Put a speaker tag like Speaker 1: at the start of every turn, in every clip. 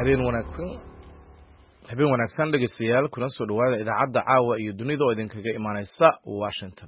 Speaker 1: habeen wanaagsan dhegeystayaal kuna soo dhawaada idaacadda caawa iyo dunida oo idinkaga imaaneysa Washington.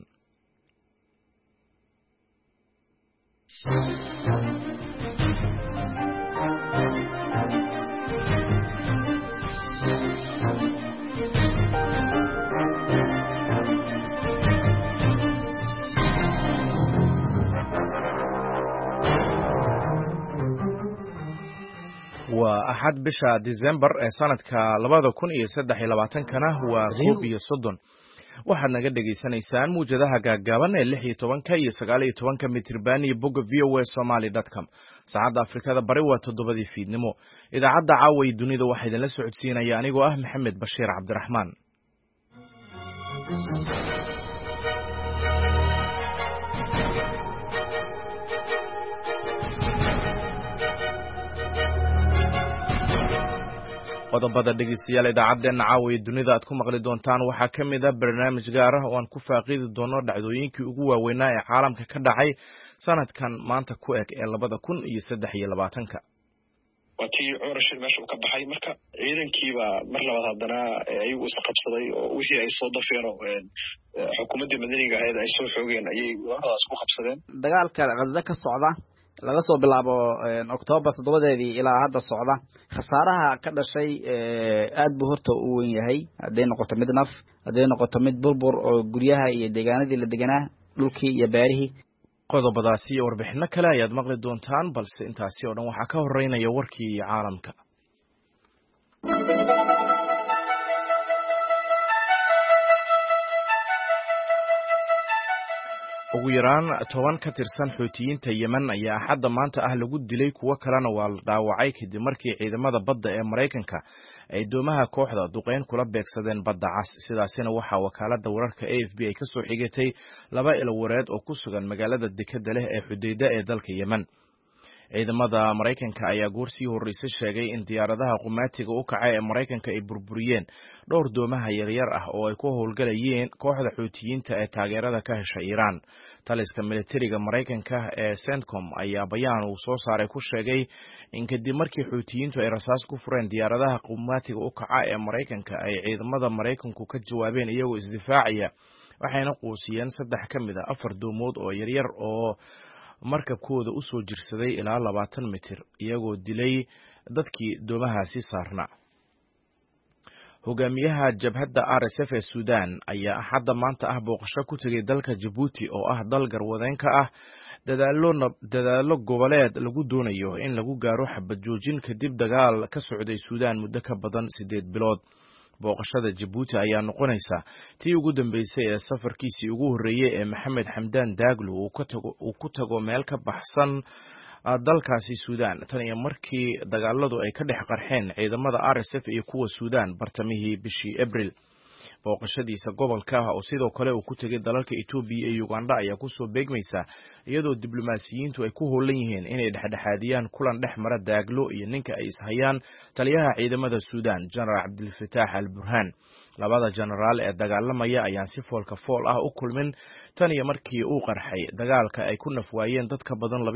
Speaker 1: waa axad bisha December ee sanadka 2023 waa 30 waxaad naga dhageysanaysaan muujadaha gaagaaban ee 16 iyo 19 mitir iyo bogga voasomali.com. saacadda Afrikada bari waa 7 fiidnimo. idaacadda caawa iyo dunida waxaa idinla socodsiinaya anigoo ah Maxamed Bashiir Cabdiraxmaan. qodobada dhegeystayaal idaacadeena caawa iyo dunida aad ku maqli doontaan waxaa ka mid ah barnaamij gaar ah oo aan ku faaqiidi doono dhacdooyinkii ugu waaweynaa ee caalamka ka dhacay sanadkan maanta ku eg ee 2023
Speaker 2: waa tii curashir meesha uu ka baxay marka ciidankiiba mar labaad haddana ayagu is qabsaday oo wixii ay soo dafeen oo xukuumaddii madaniga ahayd ay soo xoogeen ayay waxaas ku qabsadeen.
Speaker 3: dagaalka Gaza ka socda laga soo bilaabo October 7 ilaa hadda socda khasaaraha ka dhashay aad buu horta u weyn yahay haday noqoto mid naf haday noqoto mid burbur oo guryaha iyo deegaanadii la deganaa dhulkii iyo beerihii.
Speaker 1: qodobadaasi iyo warbixino kale ayaad maqli doontaan balse intaasi oo dhan waxaa ka horeynaya warkii caalamka. ugu yaraan 10 ka tirsan Xuutiyiinta Yemen ayaa axadda maanta ah lagu dilay kuwa kalena waa la dhaawacay kadib markii ciidamada badda ee Mareykanka ay doomaha kooxda duqeyn kula beegsadeen badda cas. sidaasina waxaa wakaaladda wararka AFP ay ka soo xigatay 2 ilo wareed oo ku sugan magaalada dekedda leh ee Xudayda ee dalka Yemen. ciidamada Mareykanka ayaa goorsii horeysay sheegay in diyaaradaha qumaatiga u kacay ee Mareykanka ay burburiyeen dhowr doomaha yaryar ah oo ay ku howlgalayeen kooxda Xuutiyiinta ee taageerada ka hesha Iiraan. taliska militariga Mareykanka ee CENTCOM ayaa bayaan uu soo saaray ku sheegay in kadib markii Xuutiyiintu ay rasaas ku fureen diyaaradaha qumaatiga u kacay ee Mareykanka ay ciidamada Mareykanku ka jawaabeen iyagoo isdifaacaya waxayna quusiyeen 3 ka mid ah 4 doomood oo yaryar oo markabkooda u soo jirsaday ilaa 20 mitir iyagoo dilay dadkii doomahaasi saarna. hogaamiyaha jabhadda RSF ee Suudaan ayaa axadda maanta ah booqasho ku tagay dalka Djibouti oo ah dal garwadeen ka ah dadaalo goboleed lagu doonayo in lagu gaaro xabad joojin kadib dagaal ka socday Suudaan muddo ka badan 8 bilood. booqashada Djibouti ayaa noqonaysa tii ugu dambeysay ee safarkiisii ugu horeeyay ee Maxamed Xamdaan Daglo uu ku tago meel ka baxsan dalkaasi Suudaan tan iyo markii dagaaladu ay ka dhex qarxeen ciidamada RSF iyo kuwa Suudaan bartamihii bishii April. booqashadiisa gobolka oo sidoo kale uu ku tagay dalalka Ethiopia iyo Uganda ayaa ku soo beegmaysa iyadoo diblomaasiyiintu ay ku howlan yihiin inay dhexdhexaadiyaan kulan dhex mara Daglo iyo ninka ay ishayaan taliyaha ciidamada Suudaan General Abdel-Fattah al-Burhan. labada generaal ee dagaalamaya ayaan si foolka fool ah u kulmin tan iyo markii uu qarxay dagaalka ay ku nafwaayeen dad ka badan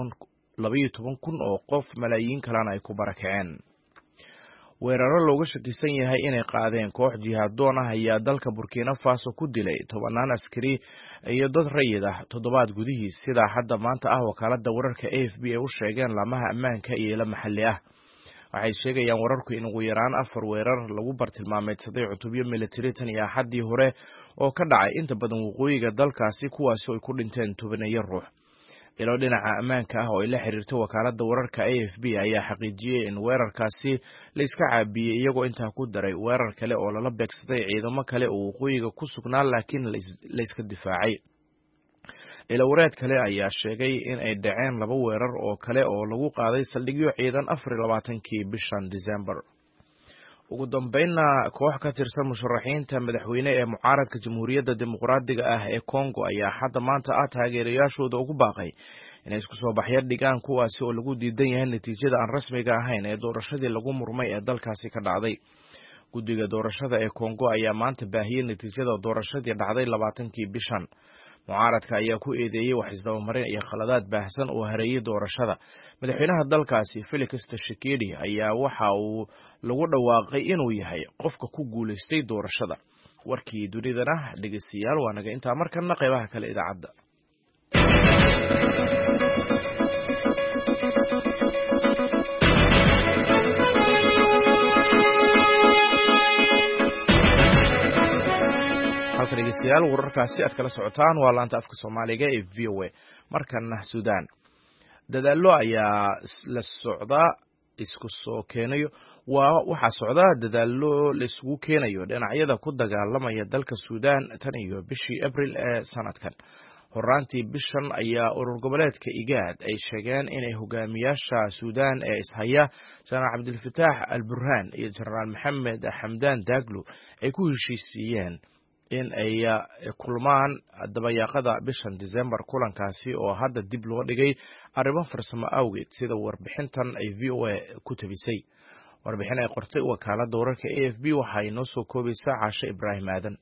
Speaker 1: 12 kun oo qof malaayiin kalena ay ku barakaceen. weeraro looga shakisan yahay inay qaadeen koox jihaadoon ah ayaa dalka Burkina Faso ku dilay 10 askari iyo dad rayid ah toddobaad gudihiis sida hadda maanta ah wakaaladda wararka AFP ay u sheegeen laamaha ammaanka iyo la maxalli ah. waxay sheegayaan wararku in ugu yaraan 4 weerar lagu bartilmaameedsaday cutubyo military tan iyo axaddii hore oo ka dhacay inta badan waqooyiga dalkaasi kuwaasi oo ay ku dhinteen 12 ruux. ilo dhinaca ammaanka ah oo ay la xiriirtay wakaaladda wararka AFP ayaa xaqiijiyay in weerarkaasi la iska caabiyay iyagoo intaa ku daray weerar kale oo lala beegsaday ciidamo kale oo waqooyiga ku sugnaa laakiin la iska difaacay. ilo wareed kale ayaa sheegay in ay dhaceen 2 weerar oo kale oo lagu qaaday saldhigyo ciidan 24kii bishan December. ugu dambeynna koox ka tirsan musharaxiinta madaxweyne ee mucaaradka Jamhuuriyadda Dimuqraadiga ah ee Congo ayaa hadda maanta taageerayaashooda ugu baaqay inay isku soo baxyo dhigaan kuwaasi oo lagu diidan yahay natiijada aan rasmiga ahayn ee doorashadii lagu murmay ee dalkaasi ka dhacday. guddiga doorashada ee Congo ayaa maanta baahiyay natiijada doorashadii dhacday 20kii bishan. mucaaradka ayaa ku eedeeyey wax isdabamarin iyo khaladaad baahsan oo hareeyay doorashada. Madaxweynaha dalkaasi Felix Tshisekedi ayaa waxa uu lagu dhawaaqay inuu yahay qofka ku guuleystay doorashada. warkii dunidana dhegeystayaal waa naga intaa markana qaybaha kale idaacadda. halka dhegeystayaal wararkaasi aad kala socotaan waa laanta afka Soomaaliga ee VOA. markana Suudaan dadaallo ayaa la socda isku soo keenayo waxaa socda dadaallo la isugu keenayo dhinacyada ku dagaalamaya dalka Suudaan tan iyo bishii Abriil ee sanadkan. horaantii bishan ayaa urur goboleedka IGAD ay sheegeen inay hogaamiyaasha Suudaan ee ishaya General Abdel Fattah al-Burhan iyo General Mohamed Hamdan Daglo ay ku heshiisiyeen in ay kulmaan dabayaaqada bishan December. kulankaasi oo hadda dib loo dhigay arrimo farsamo awgeed sida warbixintan ay VOA ku tabisay. warbixin ay qortay wakaaladda wararka AFP waxay noo soo koobaysaa Caashe Ibraahim Aadan.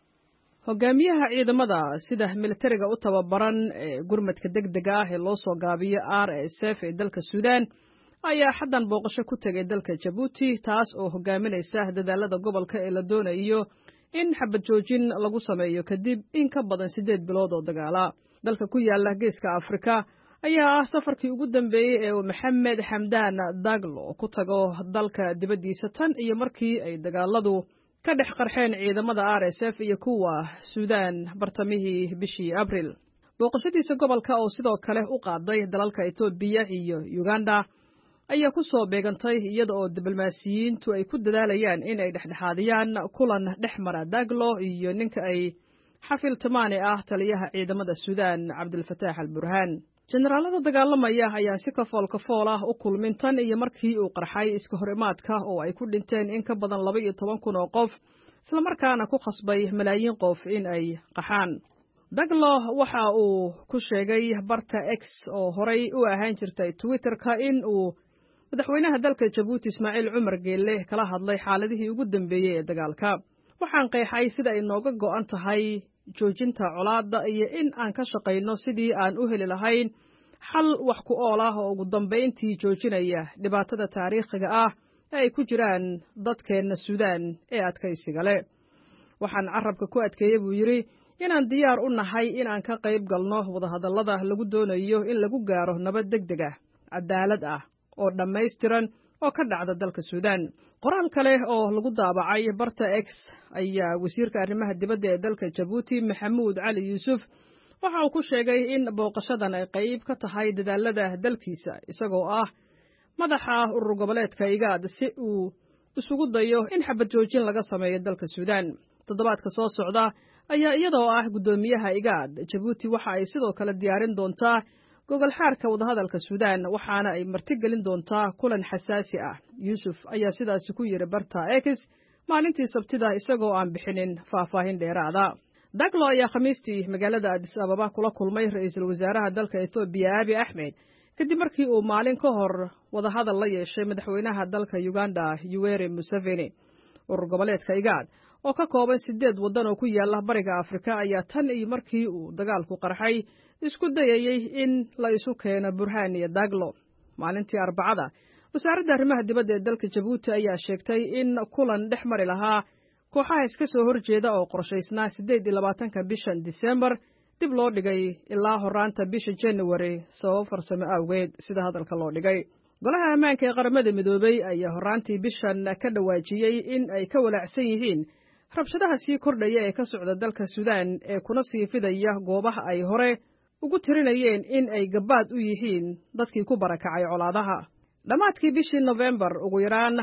Speaker 4: hogaamiyaha ciidamada sida militariga u tababaran ee gurmadka degdega ah ee loo soo gaabiyo RSF ee dalka Suudaan ayaa xaddan booqasho ku tagay dalka Djibouti, taas oo hogaaminaysa dadaalada gobolka ee la doonayo in xabad joojin lagu sameeyo kadib in ka badan 8 bilood oo dagaala. dalka ku yaala geeska Afrika ayaa ah safarkii ugu dambeeyay ee Mohamed Hamdan Daglo ku tago dalka dibadiisa tan iyo markii ay dagaaladu ka dhex qarxeen ciidamada RSF iyo kuwa Suudaan bartamihii bishii Abriil. booqashadiisa gobolka oo sidoo kale u qaaday dalalka Itoobiya iyo Uganda ayaa ku soo beegantay iyada oo diblomaasiyiintu ay ku dadaalayaan in ay dhexdhexaadiyaan kulan dhexmara Daglo iyo ninka ay xafil tamaane ah taliyaha ciidamada Suudaan Abdel Fattah al-Burhan. generaalada dagaalamaya ayaa si kafool ah u kulmin tan iyo markii uu qarxay iska horimaadka oo ay ku dhinteen in ka badan 12,000 oo qof, isla markaana ku khasbay malaayiin qof in ay qaxaan. Daglo waxa uu ku sheegay barta X oo horay u ahaan jirtay Twitter-ka in uu madaxweynaha dalka Djibouti Ismaaciil Cumar Geelle kala hadlay xaaladihii ugu dambeeyay ee dagaalka. waxaan qeexay sida ay nooga go'an tahay joojinta colaadda iyo in aan ka shaqayno sidii aan u heli lahayn xal wax ku ool ah oo ugu dambeyntii joojinaya dhibaatada taariikhiga ah ee ay ku jiraan dadkeena Suudaan ee adkaysiga leh. waxaan carabka ku adkeeyay buu yiri inaan diyaar u nahay in aan ka qayb galno wadahadallada lagu doonayo in lagu gaaro nabad degdeg ah, cadaalad ah oo dhammaystiran oo ka dhacda dalka Suudaan. qoraal kale oo lagu daabacay barta X ayaa wasiirka arrimaha dibadda ee dalka Djibouti Maxamuud Cali Yuusuf waxa uu ku sheegay in booqashadan ay qayb ka tahay dadaalada dalkiisa isagoo ah madaxa urur goboleedka IGAD si uu isugu dayo in xabad joojin laga sameeyo dalka Suudaan. toddobaadka soo socda ayaa iyadoo ah gudoomiyaha IGAD Djibouti waxa ay sidoo kale diyaarin doontaa gogol xaarka wadahadalka Suudaan waxaana ay martigelin doontaa kulan xasaasi ah. Yuusuf ayaa sidaas ku yiri barta X maalintii Sabtida isagoo aan bixinin faahfaahin dheeraada. Daglo ayaa Khamiistii magaalada Addis Ababa kula kulmay ra'iisul wasaaraha dalka Itoobiya Abiy Ahmed kadib markii uu maalin ka hor wadahadal la yeeshay madaxweynaha dalka Uganda Yoweri Museveni. urur goboleedka IGAD oo ka kooban 8 waddan oo ku yaala bariga Afrika ayaa tan iyo markii uu dagaalku qarxay isku dayayay in la isu keeno Burhan iyo Daglo. maalintii Arbacada wasaaradda arrimaha dibadda ee dalka Djibouti ayaa sheegtay in kulan dhex mari lahaa kooxaha iska soo horjeeda oo qorshaysnaa 28 bishan December dib loo dhigay ilaa horaanta bisha January sabab farsamo awgeed sida hadalka loo dhigay. golaha ammaanka ee qaramada midoobay ayaa horaantii bishan ka dhawaajiyay in ay ka walaacsan yihiin rabshadaha sii kordhaya ee ka socda dalka Suudaan ee kuna sii fidaya goobaha ay hore ugu tirinayeen in ay gabaad u yihiin dadkii ku barakacay colaadaha. dhammaadkii bishii November ugu yaraan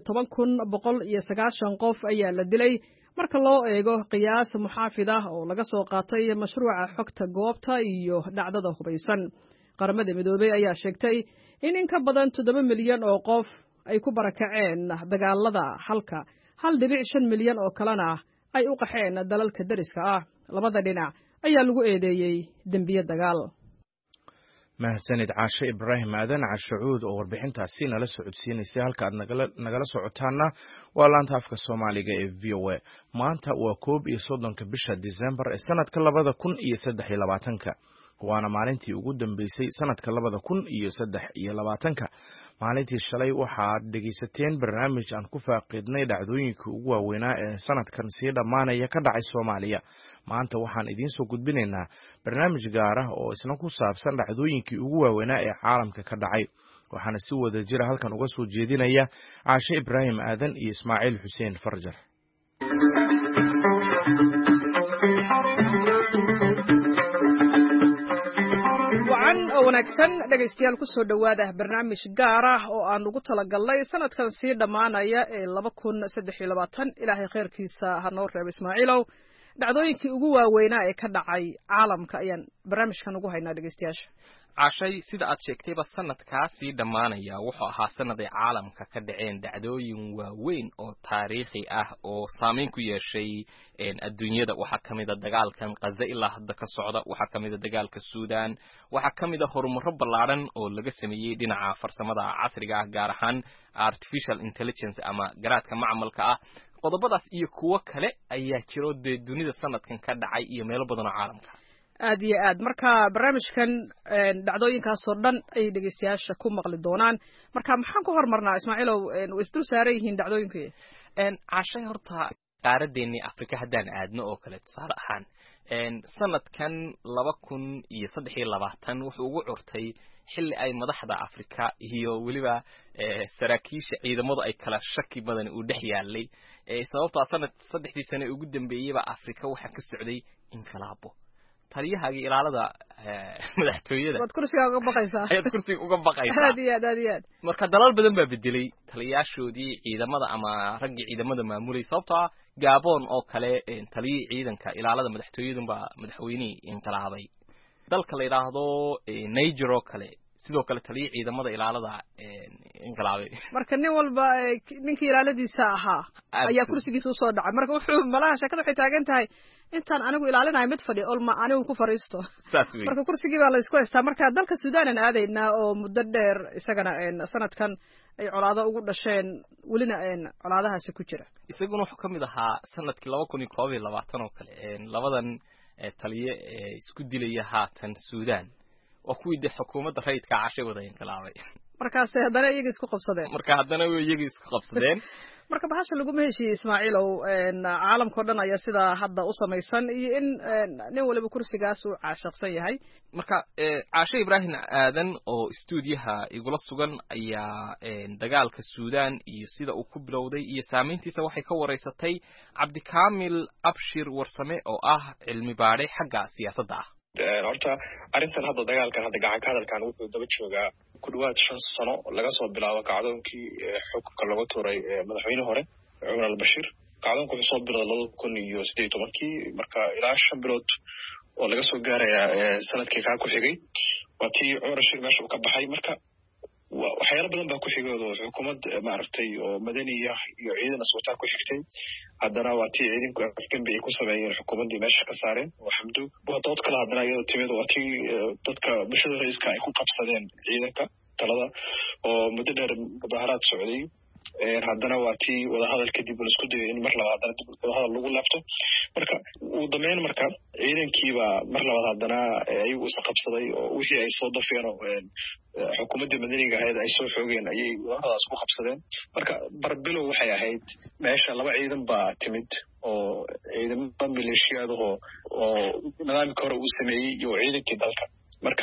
Speaker 4: 12,190 qof ayaa la dilay marka loo eego qiyaas muxaafid ah oo laga soo qaatay mashruuca xogta goobta iyo dhacdada hubaysan. qaramada midoobay ayaa sheegtay in ka badan 7 milyan oo qof ay ku barakaceen dagaalada halka 1.5 milyan oo kalena ay u qaxeen dalalka dariska ah. labada dhinac ayaa lagu eedeeyay dambiye dagaal.
Speaker 1: mahadsanid caashe ibraahim aadan cashacuud oo warbixintaasi nala socodsiinaysay halka aad nagala socotaana waa laanta afka soomaaliga ee v o a maanta waa 11 bisha December ee sanadka 2023 waana maalintii ugu dambeysay sanadka 2023 maalintii shalay waxaad dhegeysateen barnaamij aan ku faaqiidnay dhacdooyinkii ugu waaweynaa ee sanadkan sii dhamaanaya ka dhacay Soomaaliya maanta waxaan idiin soo gudbinaynaa barnaamij gaar ah oo isna ku saabsan dhacdooyinkii ugu waaweynaa ee caalamka ka dhacay waxaana si wada jira halkan uga soo jeedinaya Caashe Ibraahim Aadan iyo Ismaaciil Xuseen Farjar
Speaker 4: wanaagsan dhageystayaal ku soo dhawaada barnaamij gaar ah oo aan ugu talagalnay sanadkan sii dhamaanaya ee 2023 ilaahay khayrkiisa ha noo reebo Ismaaciilow dhacdooyinkii ugu waaweynaa ee ka dhacay caalamka ayaan barnaamijkan ugu haynaa dhageystayaasha
Speaker 5: cashay sida aad sheegtayba sanadkaasi dhamaanaya wuxuu ahaa sanad ay caalamka ka dhaceen dhacdooyin waaweyn oo taariikhi ah oo saameyn ku yeeshay adduunyada waxaa kamid ah dagaalkan Gaza ilaa hadda ka socda waxaa kamid ah dagaalka Suudaan waxaa kamid ah horumaro ballaaran oo laga sameeyay dhinaca farsamada casriga ah gaar ahaan artificial intelligence ama garaadka macmalka ah qodobadaas iyo kuwa kale ayaa jiro dunida sanadkan ka dhacay iyo meelo badan oo caalamka
Speaker 4: aad iyo aad marka barnaamijkan dhacdooyinkaas oo dhan ay dhageystayaasha ku maqli doonaan marka maxaan ku hormarnaa Ismaaciilow way isdul saaran yihiin dhacdooyinkii
Speaker 5: cashay horta qaaradeennii Afrika haddaan aadno oo kale tusaale ahaan sanadkan 2023 wuxuu ugu curtay xilli ay madaxda Afrika iyo waliba saraakiisha ciidamadu ay kala shaki badan u dhex yaalay sababtoo sanad 3 sano ugu dambeeyayba Afrika waxa ka socday inqilaabo taliyahaagii ilaalada madaxtooyada
Speaker 4: waad kursiga uga baqaysaa
Speaker 5: ayaad kursiga uga baqaysaa
Speaker 4: aad iyo aad
Speaker 5: marka dalal badan baa bedelay taliyaashoodii ciidamada ama raggii ciidamada maamulay sababtoo Gabon oo kale taliyay ciidanka ilaalada madaxtooyada baa madaxweynihii inqilaabay dalka la yiraahdo Niger oo kale sidoo kale taliyay ciidamada ilaalada inqilaabay
Speaker 4: marka nin walba ninkii ilaaladiisa ahaa ayaa kursigiisa u soo dhacay marka wuxuu malaha shaqada waxay taagan tahay intaan anigu ilaalinayo mid fadhi olma anigu ku fariisto marka kursigii baa la isku haystaa marka dalka Suudaan aan aadaynaa oo muddo dheer isagana sanadkan ay colaado ugu dhasheen welina colaadahaasi ku jira
Speaker 5: isaguna wuxuu kamid ahaa sanadkii 2022 oo kale labadan taliye isku dilaya haatan Suudaan waa kuwii xukuumadda rayidka cashay wada inqilaabay
Speaker 4: markaas haddana iyaga isku qabsadeen marka bahasha lagu heshiiyay Ismaaciilow caalamka dhan ayaa sida hadda u samaysan iyo in nin waliba kursigaas uu caashaqsan yahay
Speaker 5: marka Caashe Ibraahim Aadan oo stuudiyaha igula sugan ayaa dagaalka Suudaan iyo sida uu ku bilowday iyo saameyntiisa waxay ka wareysatay Cabdikaamil Abshir Warsame oo ah cilmi baare xagga siyaasadda ah
Speaker 2: horta arrintan hadda dagaalkan hadda gacan ka hadalkan wuxuu daba joogaa ku dhawaad 5 sano laga soo bilaabo kacdoonkii xukunka lagu tuuray madaxweyne hore Umar al-Bashir kacdoonku wuxuu soo bilowday 2018 marka ilaa 5 bilood oo laga soo gaaraya sanadkii ka ku xigay waatii Umar al-Bashir meesha uu ka baxay marka waxyaalo badan baa ku xigoodo xukuumad maartay oo madaniya iyo ciidan aswataa ku xigtay haddana waatii ciidanku afgembi ay ku sameeyeen xukuumaddii meesha ka saareen oo xamdu dood kala haddana iyadoo timid waatii dadka bulshada rayidka ay ku qabsadeen ciidanka talada oo muddo dheer mudaharaad socday haddana waatii wadahadal kadib la isku dayay in mar labaad haddana dib wadahadal lagu laabto marka uu dameyn marka ciidankiiba mar labaad haddana ayagu is qabsaday oo wixii ay soo dafeen oo xukuumadda madaniga ahayd ay soo xoogeen ayay wadahadaas ku qabsadeen marka barbilow waxay ahayd meesha laba ciidan baa timid oo ciidamada maleeshiyada oo nidaamka hore uu sameeyey iyo ciidankii dalka marka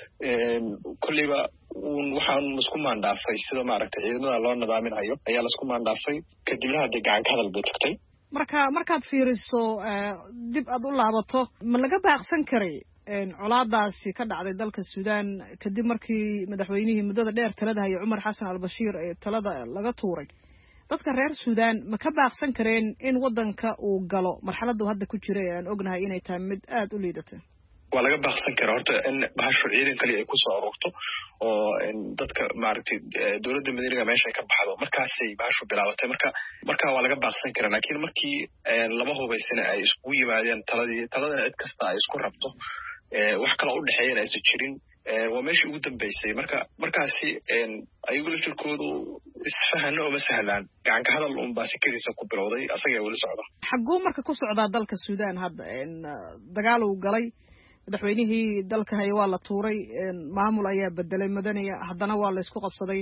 Speaker 2: kulliba waxaan isku maandhaafay sida maaragtay ciidamada loo nadaaminayo ayaa la isku maandhaafay kadibna hadda gacan ka hadal buu tagtay
Speaker 4: markaad fiiriso dib aad u laabato ma laga baaqsan karay colaadaasi ka dhacday dalka Suudaan kadib markii madaxweynihii muddada dheer talada hayay Umar Xasan al-Bashir ee talada laga tuuray dadka reer Suudaan ma ka baaqsan kareen in wadanka uu galo marxaladda hadda ku jira aan ognahay inay tahay mid aad u liidato
Speaker 2: waa laga baaqsan karaa horta in bahashu ciidan kaliya ay ku soo ururto oo dadka maaragtay dowladda madaniga meesha ay ka baxdo markaasay bahashu bilaabatay marka waa laga baaqsan karaa laakiin markii laba hubaysana ay isku yimaadeen talada cid kasta ay isku rabto wax kala u dhaxeeyeen aysan jirin waa meeshii ugu dambeysay markaasi ayagu laftirkoodu isfahano uma sahlaan gacanka hadal unbaa si keliisa ku bilowday asagaa weli socda.
Speaker 4: xagguu marka ku socdaa dalka Suudaan hadda dagaal uu galay madaxweynihii dalka haya waa la tuuray maamul ayaa bedelay madaniya haddana waa la isku qabsaday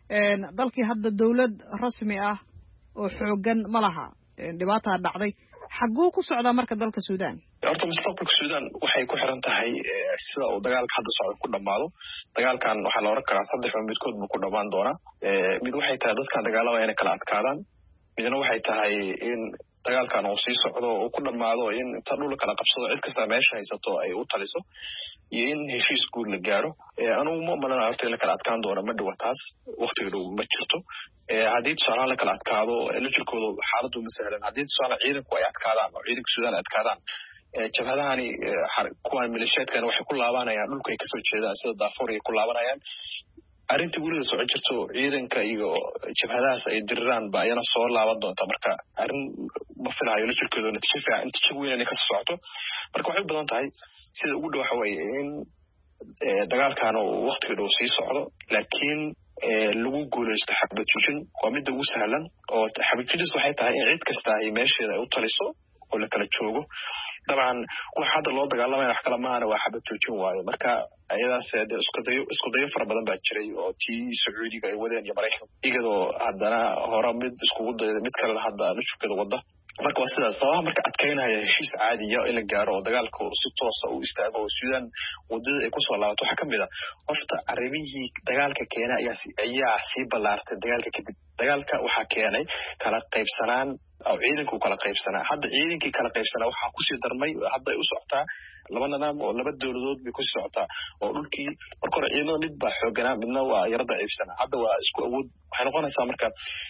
Speaker 4: dalkii hadda dawlad rasmi ah oo xoogan ma laha dhibaataa dhacday xagguu ku socdaa marka dalka Suudaan?
Speaker 2: horta mustaqbalka Suudaan waxay ku xiran tahay sida uu dagaalka hadda socdo ku dhamaado. dagaalkan waxaa la oran karaa saddex midkood buu ku dhamaan doonaa. mid waxay tahay dadkan dagaalamaya inay kala adkaadaan, midna waxay tahay in dagaalkan uu sii socdo oo ku dhamaado in inta dhul kala qabsado cid kasta meesha haysato ay u taliso iyo in heshiis guud la gaaro. anigu ma malana horta in la kala adkaan doono ma dhawa taas waqtiga dhow ma jirto. haddii tusaalahaan la kala adkaado laftirkooda xaaladdu ma sahlan. haddii tusaale ciidanku ay adkaadaan oo ciidanka Suudaan ay adkaadaan jabhadahani kuwan maleeshiyaadkan waxay ku laabanayaan dhulka ay kasoo jeedaan sida Darfur ay ku laabanayaan. arrinta guriga soo jirto ciidanka iyo jabhadahaas ay diriraan ba ayana soo laaban doonta. marka arrin ma filayo laftirkooda natiijo weyn inay ka socoto. marka waxay u badan tahay sida ugu dhow waxa weeye in dagaalkan uu waqtiga dhow sii socdo laakiin lagu guuleysto xabad joojin waa midda ugu sahlan. oo xabad joojin waxay tahay in cid kasta ay meesheeda ay u taliso oo la kala joogo. dabcan waxa hadda loo dagaalamaya wax kala maana waa xabad joojin waaye. marka ayadaas isku dayo fara badan baa jiray oo tii Sacuudiga ay wadeen iyo Mareykanka iyadoo haddana hore mid iskugu dayday mid kale hadda la shukada wada. marka waa sidaas sabaha marka adkeynaya heshiis caadiya in la gaaro oo dagaalku si toos ah u istaago oo Suudaan wadada ay ku soo laabato waxa kamid ah horta arrimihii dagaalka keenay ayaa sii ballaartay dagaalka kadib. dagaalka waxa keenay kala qaybsanaan oo ciidanku kala qaybsanaa. hadda ciidankii kala qaybsanaa waxa ku sii darmay hadda ay u socotaa laba nidaam oo laba dawladood bay ku sii socotaa oo dhulkii marka hore ciidamada mid baa xooganaa midna waa yara daciifsanaa. hadda waa isku awood waxay noqonaysaa marka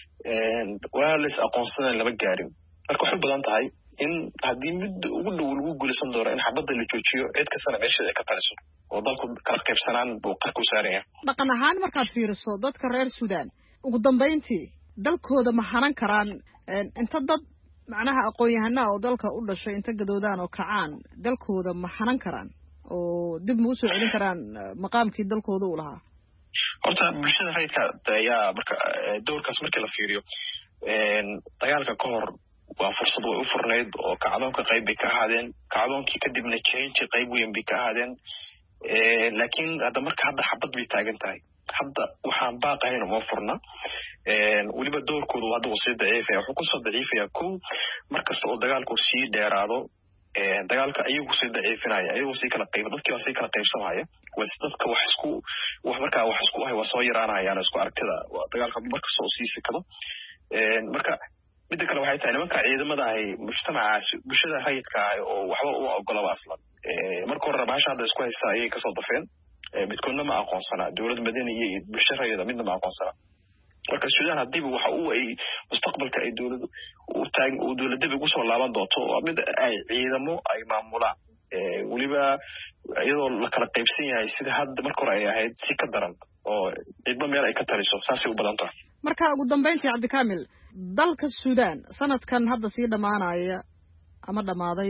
Speaker 2: waa la is aqoonsanay laba gaarin. marka waxay badan tahay in haddii mid ugu dhow lagu guuleysan doono in xabadda la joojiyo cid kastana meesheeda ay ka taliso oo dalku kala qaybsanaan buu qarka u saaran yahay.
Speaker 4: dhaqan ahaan markaad fiiriso dadka reer Suudaan ugu dambeyntii dalkooda ma hanan karaan inta dad macnaha aqoon-yahanaa oo dalka u dhashay inta gadoodaan oo kacaan dalkooda ma hanan karaan oo dib ma u soo celin karaan maqaamkii dalkooda u lahaa?
Speaker 2: horta bulshada rayidka ayaa marka doorkaas markii la fiiriyo dagaalka ka hor waa fursad way u furnayd oo kacdoonka qayb bay ka ahaadeen. kacdoonkii kadibna change qayb weyn bay ka ahaadeen. laakiin hadda marka hadda xabad bay taagan tahay. hadda waxaan baaqahayn uma furna. weliba doorkoodu hadda uu sii daciifaya. wuxuu kusoo daciifaya kow markasta oo dagaalku sii dheeraado dagaalka ayagu sii daciifinaya ayagu sii kala qayb dadkii waa sii kala qaybsamaya. dadka wax isku ahay waa soo yaraanayaan isku aragtida waa dagaalka markasta oo sii sikado. marka midda kale waxay tahay nimanka ciidamada ahay mujtamacaas bulshada rayidka ah oo waxba u ogolaba aslan. marka hore bahasha hadda isku haysta ayay kasoo dafeen. midkoodna ma aqoonsana dowlad madani iyo bulsho rayida midna ma aqoonsana. marka Suudaan hadiiba waxa uu ay mustaqbalka ay dowladdu u dowladda ugu soo laaban doonto waa mid ay ciidamo ay maamulaan. weliba iyadoo la kala qaybsan yahay sida hadda marka hore ay ahayd si ka daran oo cidba meel ay ka taliso saasay u badan tahay.
Speaker 4: marka ugu dambeyntii Cabdikaamil dalka Suudaan sanadkan hadda sii dhamaanaya ama dhamaaday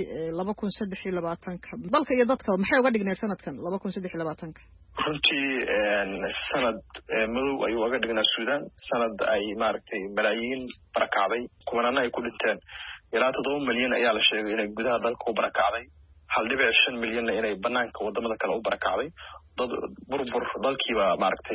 Speaker 4: 2023 dalka iyo dadka maxay uga dhigneed sanadkan 2023?
Speaker 2: runtii sanad madow ayuu uga dhignaa Suudaan. sanad ay maaragtay malaayiin barakacday kumanana ay ku dhinteen. ilaa 7 milyan ayaa la sheegay inay gudaha dalka u barakacday 1.5 milyan inay banaanka wadamada kale u barakacday. dad burbur dalkiiba maaragtay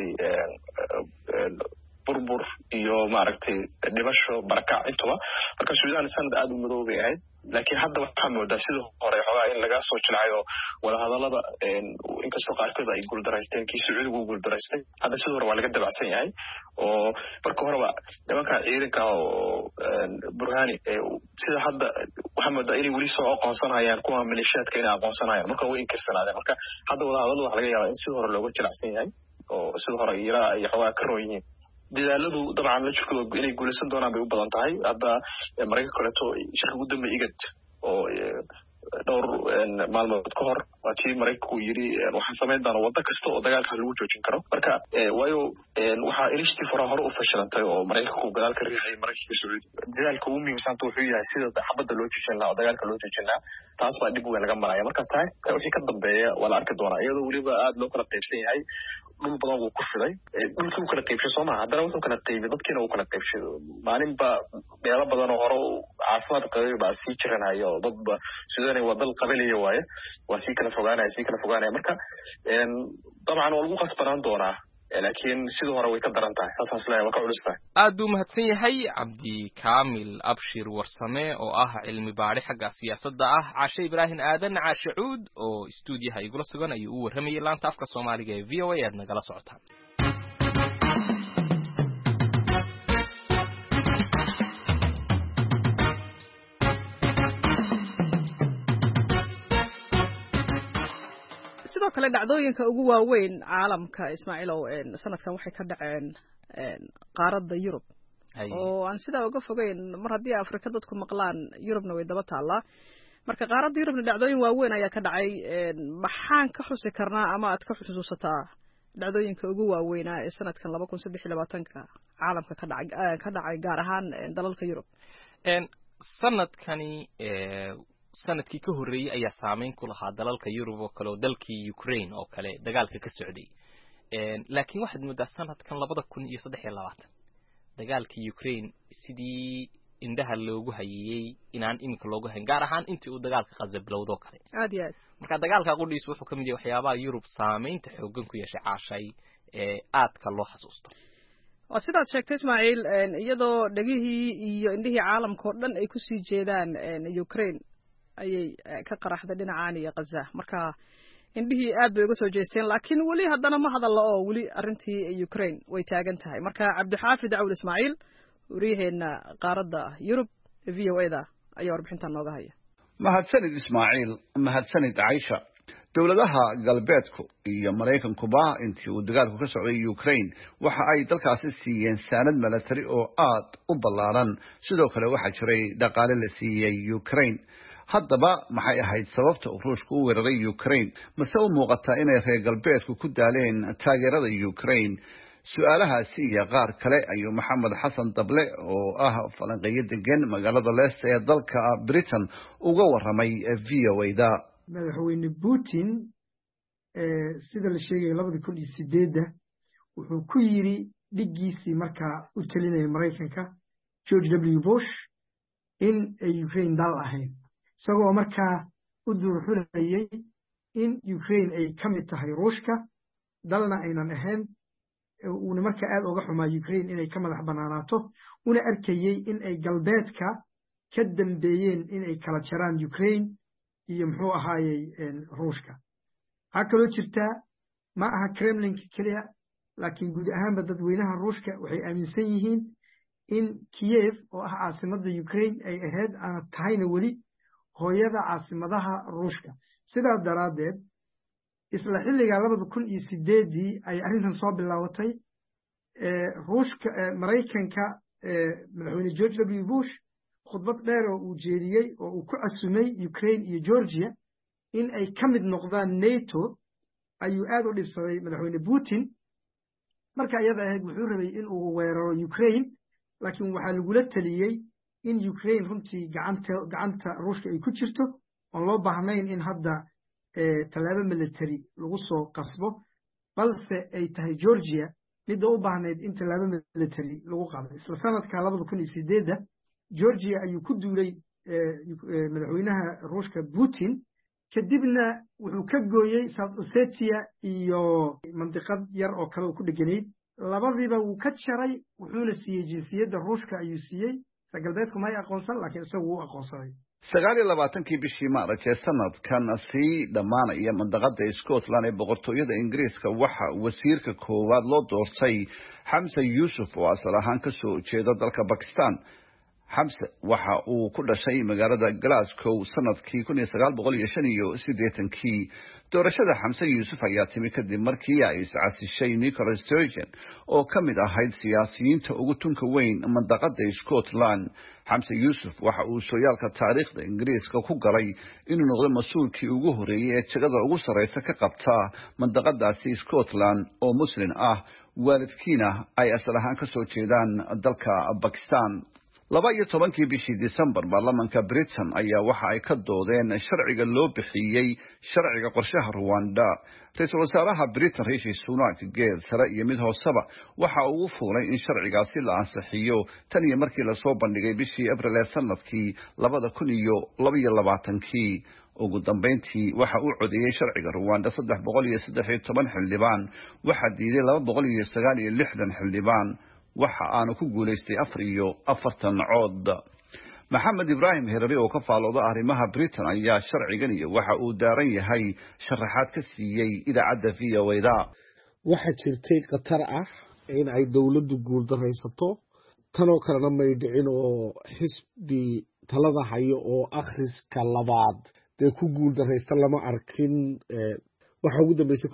Speaker 2: burbur iyo maaragtay dhimasho barakac intuba. marka Suudaan sanad aad u madow bay ahayd. laakiin hadda waxaa moodaa sidii hore xogaa in laga soo jilacayo wada hadallada inkastoo qaarkood ay guuldaraysteen kii Sacuudiga uu guuldaraystay. hadda sidii hore waa laga dabacsan yahay oo marka horeba nimanka ciidanka oo Burhani sida hadda waxaa moodaa inay weli soo aqoonsanayaan kuwa maleeshiyaadka inay aqoonsanayaan marka way inkirsanaadeen. marka hadda wada hadallada waxaa laga yaabaa in sidii hore looga jilacsan yahay oo sidii hore ilaa ay xogaa ka roon yihiin. dadaaladu dabcan la jirkooda inay guuleysan doonaan bay u badan tahay. hadda maraykanka kaleeto shirka ugu dambeeyay IGAD oo dhowr maalmood ka hor waa tii maraykanku yiri waxaan samayn doonaa waddo kasta oo dagaalka lagu joojin karo marka waayo waxaa initiative hore u fashilantay oo maraykanku gadaal ka riixay maraykanka Sacuudi dadaalka ugu muhiimsan wuxuu yahay sida xabadda loo joojin lahaa oo dagaalka loo joojin lahaa taas baa dib weyn laga maraya marka wixii ka dambeeya waa la arki doonaa iyadoo weliba aad loo kala qaybsan yahay dhul badan wuu ku fiday dhulkii uu kala qaybshay soo maaha haddana wuxuu kala qaybiyey dadkiina uu kala qaybshay maalinba meelo badan oo hore caafimaad qabay baa sii jiranaya oo dadba Suudaan waa dal qabalaya waaye waa sii kala fogaanaya marka dabcan waa lagu qasbanaan doonaa laakiin sidoo hore way ka daran tahay saas leeyahay waa ka culus tahay
Speaker 5: aad buu mahadsan yahay Cabdi Kaamil Abshir Warsame oo ah cilmi baari xagga siyaasadda ah Caashe Ibraahin Aadan Caashe Cuud oo stuudiyaha igula sugan ayuu u warramayay laanta afka Soomaaliga ee VOA aad nagala socotaan
Speaker 4: sidoo kale dhacdooyinka ugu waaweyn caalamka Ismaaciilow sanadkan waxay ka dhaceen qaaradda Yurub oo aan sidaa uga fogeyn mar haddii Afrika dadku maqlaan Yurubna way daba taallaa marka qaaradda Yurubna dhacdooyin waaweyn ayaa ka dhacay maxaan ka xusi karnaa ama aad ka xusuusataa dhacdooyinka ugu waaweyn ee sanadkan 2023 caalamka ka dhacay gaar ahaan dalalka Yurub
Speaker 5: sanadkani sanadkii ka horreeyay ayaa saameyn ku lahaa dalalka Yurub oo kale oo dalkii Ukraine oo kale dagaalka ka socday laakiin waxaad moodaa sanadkan 2023 dagaalkii Ukraine sidii indhaha loogu hayay inaan imika loogu hayn gaar ahaan intii uu dagaalka Gaza bilowdo kale
Speaker 4: aad iyo aad
Speaker 5: marka dagaalka qudhiis wuxuu kamid yahay waxyaabaha Yurub saameynta xooggan ku yeeshay Caashay aadka loo xasuusto
Speaker 4: waa sidaad sheegtay Ismaaciil iyadoo dhagihii iyo indhihii caalamka oo dhan ay ku sii jeedaan Ukraine ayay ka qaraxday dhinacaan iyo Gaza marka indhihii aad bay uga soo jeesteen laakiin wali haddana ma hadallo oo wali arrintii Ukraine way taagan tahay marka Cabdixaafid Cawl Ismaaciil wariyaheena qaaradda Yurub VOA-da ayaa warbixintan nooga haya
Speaker 6: mahadsanid Ismaaciil mahadsanid Aisha dawladaha galbeedku iyo Mareykankuba intii uu dagaalku ka socday Ukraine waxa ay dalkaasi siiyeen saanad military oo aad u ballaaran sidoo kale waxa jiray dhaqaale la siiyay Ukraine haddaba maxay ahayd sababta Ruushku u weeraray Ukraine mase u muuqata inay reer galbeedku ku daaleen taageerada Ukraine su'aalahaasi iyo qaar kale ayuu Maxamed Xasan Dable oo ah falanqeeye degan magaalada Leicester ee dalka Britain uga warramay VOA-da
Speaker 7: madaxweyne Putin sida la sheegay 2008 wuxuu ku yiri dhigiisii markaa u talinayay Mareykanka George W. Bush in Ukraine dal ahayn isagoo markaa u duurxulayay in Ukraine ay ka mid tahay Ruushka dalna aynan ahayn uuna markaa aad uga xumaa Ukraine inay ka madax banaanaato una arkayay in ay galbeedka ka dambeeyeen in ay kala jaraan Ukraine iyo muxuu ahaayay Ruushka waxaa kaloo jirtaa ma aha Kremlinka keliya laakiin guud ahaanba dadweynaha Ruushka waxay aaminsan yihiin in Kiev oo ah caasimadda Ukraine ay ahayd aan tahayna weli hooyada caasimadaha Ruushka sidaa daraadeed isla xilliga 2008 ay arrintan soo bilaabatay Ruushka Mareykanka madaxweyne George W. Bush khudbad dheer oo uu jeediyey oo uu ku casumay Ukraine iyo Georgia in ay ka mid noqdaan NATO ayuu aad u dhibsaday madaxweyne Putin marka iyada ahayd wuxuu rabay in uu weeraro Ukraine laakiin waxaa lagula taliyey in Ukraine runtii gacanta Ruushka ay ku jirto oo loo baahnayn in hadda talaabo military lagu soo qasbo balse ay tahay Georgia mid u baahnayd in talaabo military lagu qaado isla sanadka 2008 Georgia ayuu ku duulay madaxweynaha Ruushka Putin kadibna wuxuu ka gooyay South Ossetia iyo mandiqad yar oo kale ku dhiganayd labadiiba wuu ka jaray wuxuuna siiyay jinsiyadda Ruushka ayuu siiyay galbeedku ma ay aqoonsan laakiin isagu uu aqoonsaday
Speaker 6: 29 bishii Maarch ee sanadkan sii dhamaanaya mandaqada Scotland ee boqortooyada Ingiriiska waxa wasiirka koowaad loo doortay Hamza Yusuf oo asal ahaan ka soo jeeda dalka Pakistan xamse waxa uu ku dhashay magaalada Glasgow sanadkii 1985 doorashada xamse yuusuf ayaa timi kadib markii ay iscasishay Nicola Sturgeon oo ka mid ahayd siyaasiyiinta ugu tunka weyn mandaqada Scotland. xamse yuusuf waxa uu sooyaalka taariikhda Ingiriiska ku galay inuu noqdo mas'uulkii ugu horeeyay ee jagada ugu sareysa ka qabta mandaqadaasi Scotland oo Muslim ah, waalidkiina ay asal ahaan ka soo jeedaan dalka Pakistan. 12 bishii December baarlamaanka Britain ayaa waxa ay ka doodeen sharciga loo bixiyay sharciga qorshaha Rwanda. Ra'iisul wasaaraha Britain Rishi Sunak geed sare iyo mid hooseba waxa uu fuulay in sharcigaasi la ansixiyo tan iyo markii la soo bandhigay bishii April ee sanadkii 2022. ugu dambeyntii waxa uu codeeyay sharciga Rwanda 313 xildhibaan, waxa diiday 269 xildhibaan, waxa aanu ku guuleystay 44 cod. Maxamed Ibrahim Herari oo ka faalooda arrimaha Britain ayaa sharcigan iyo waxa uu daaran yahay sharaxaad ka siiyay idaacadda VOA-da.
Speaker 8: waxa jirtay qatar ah in ay dawladdu guul dareysato tanoo kalena may dhicin oo xisbi talada hayo oo akhriska labaad dee ku guul dareysta lama arkin. waxa ugu dambeysay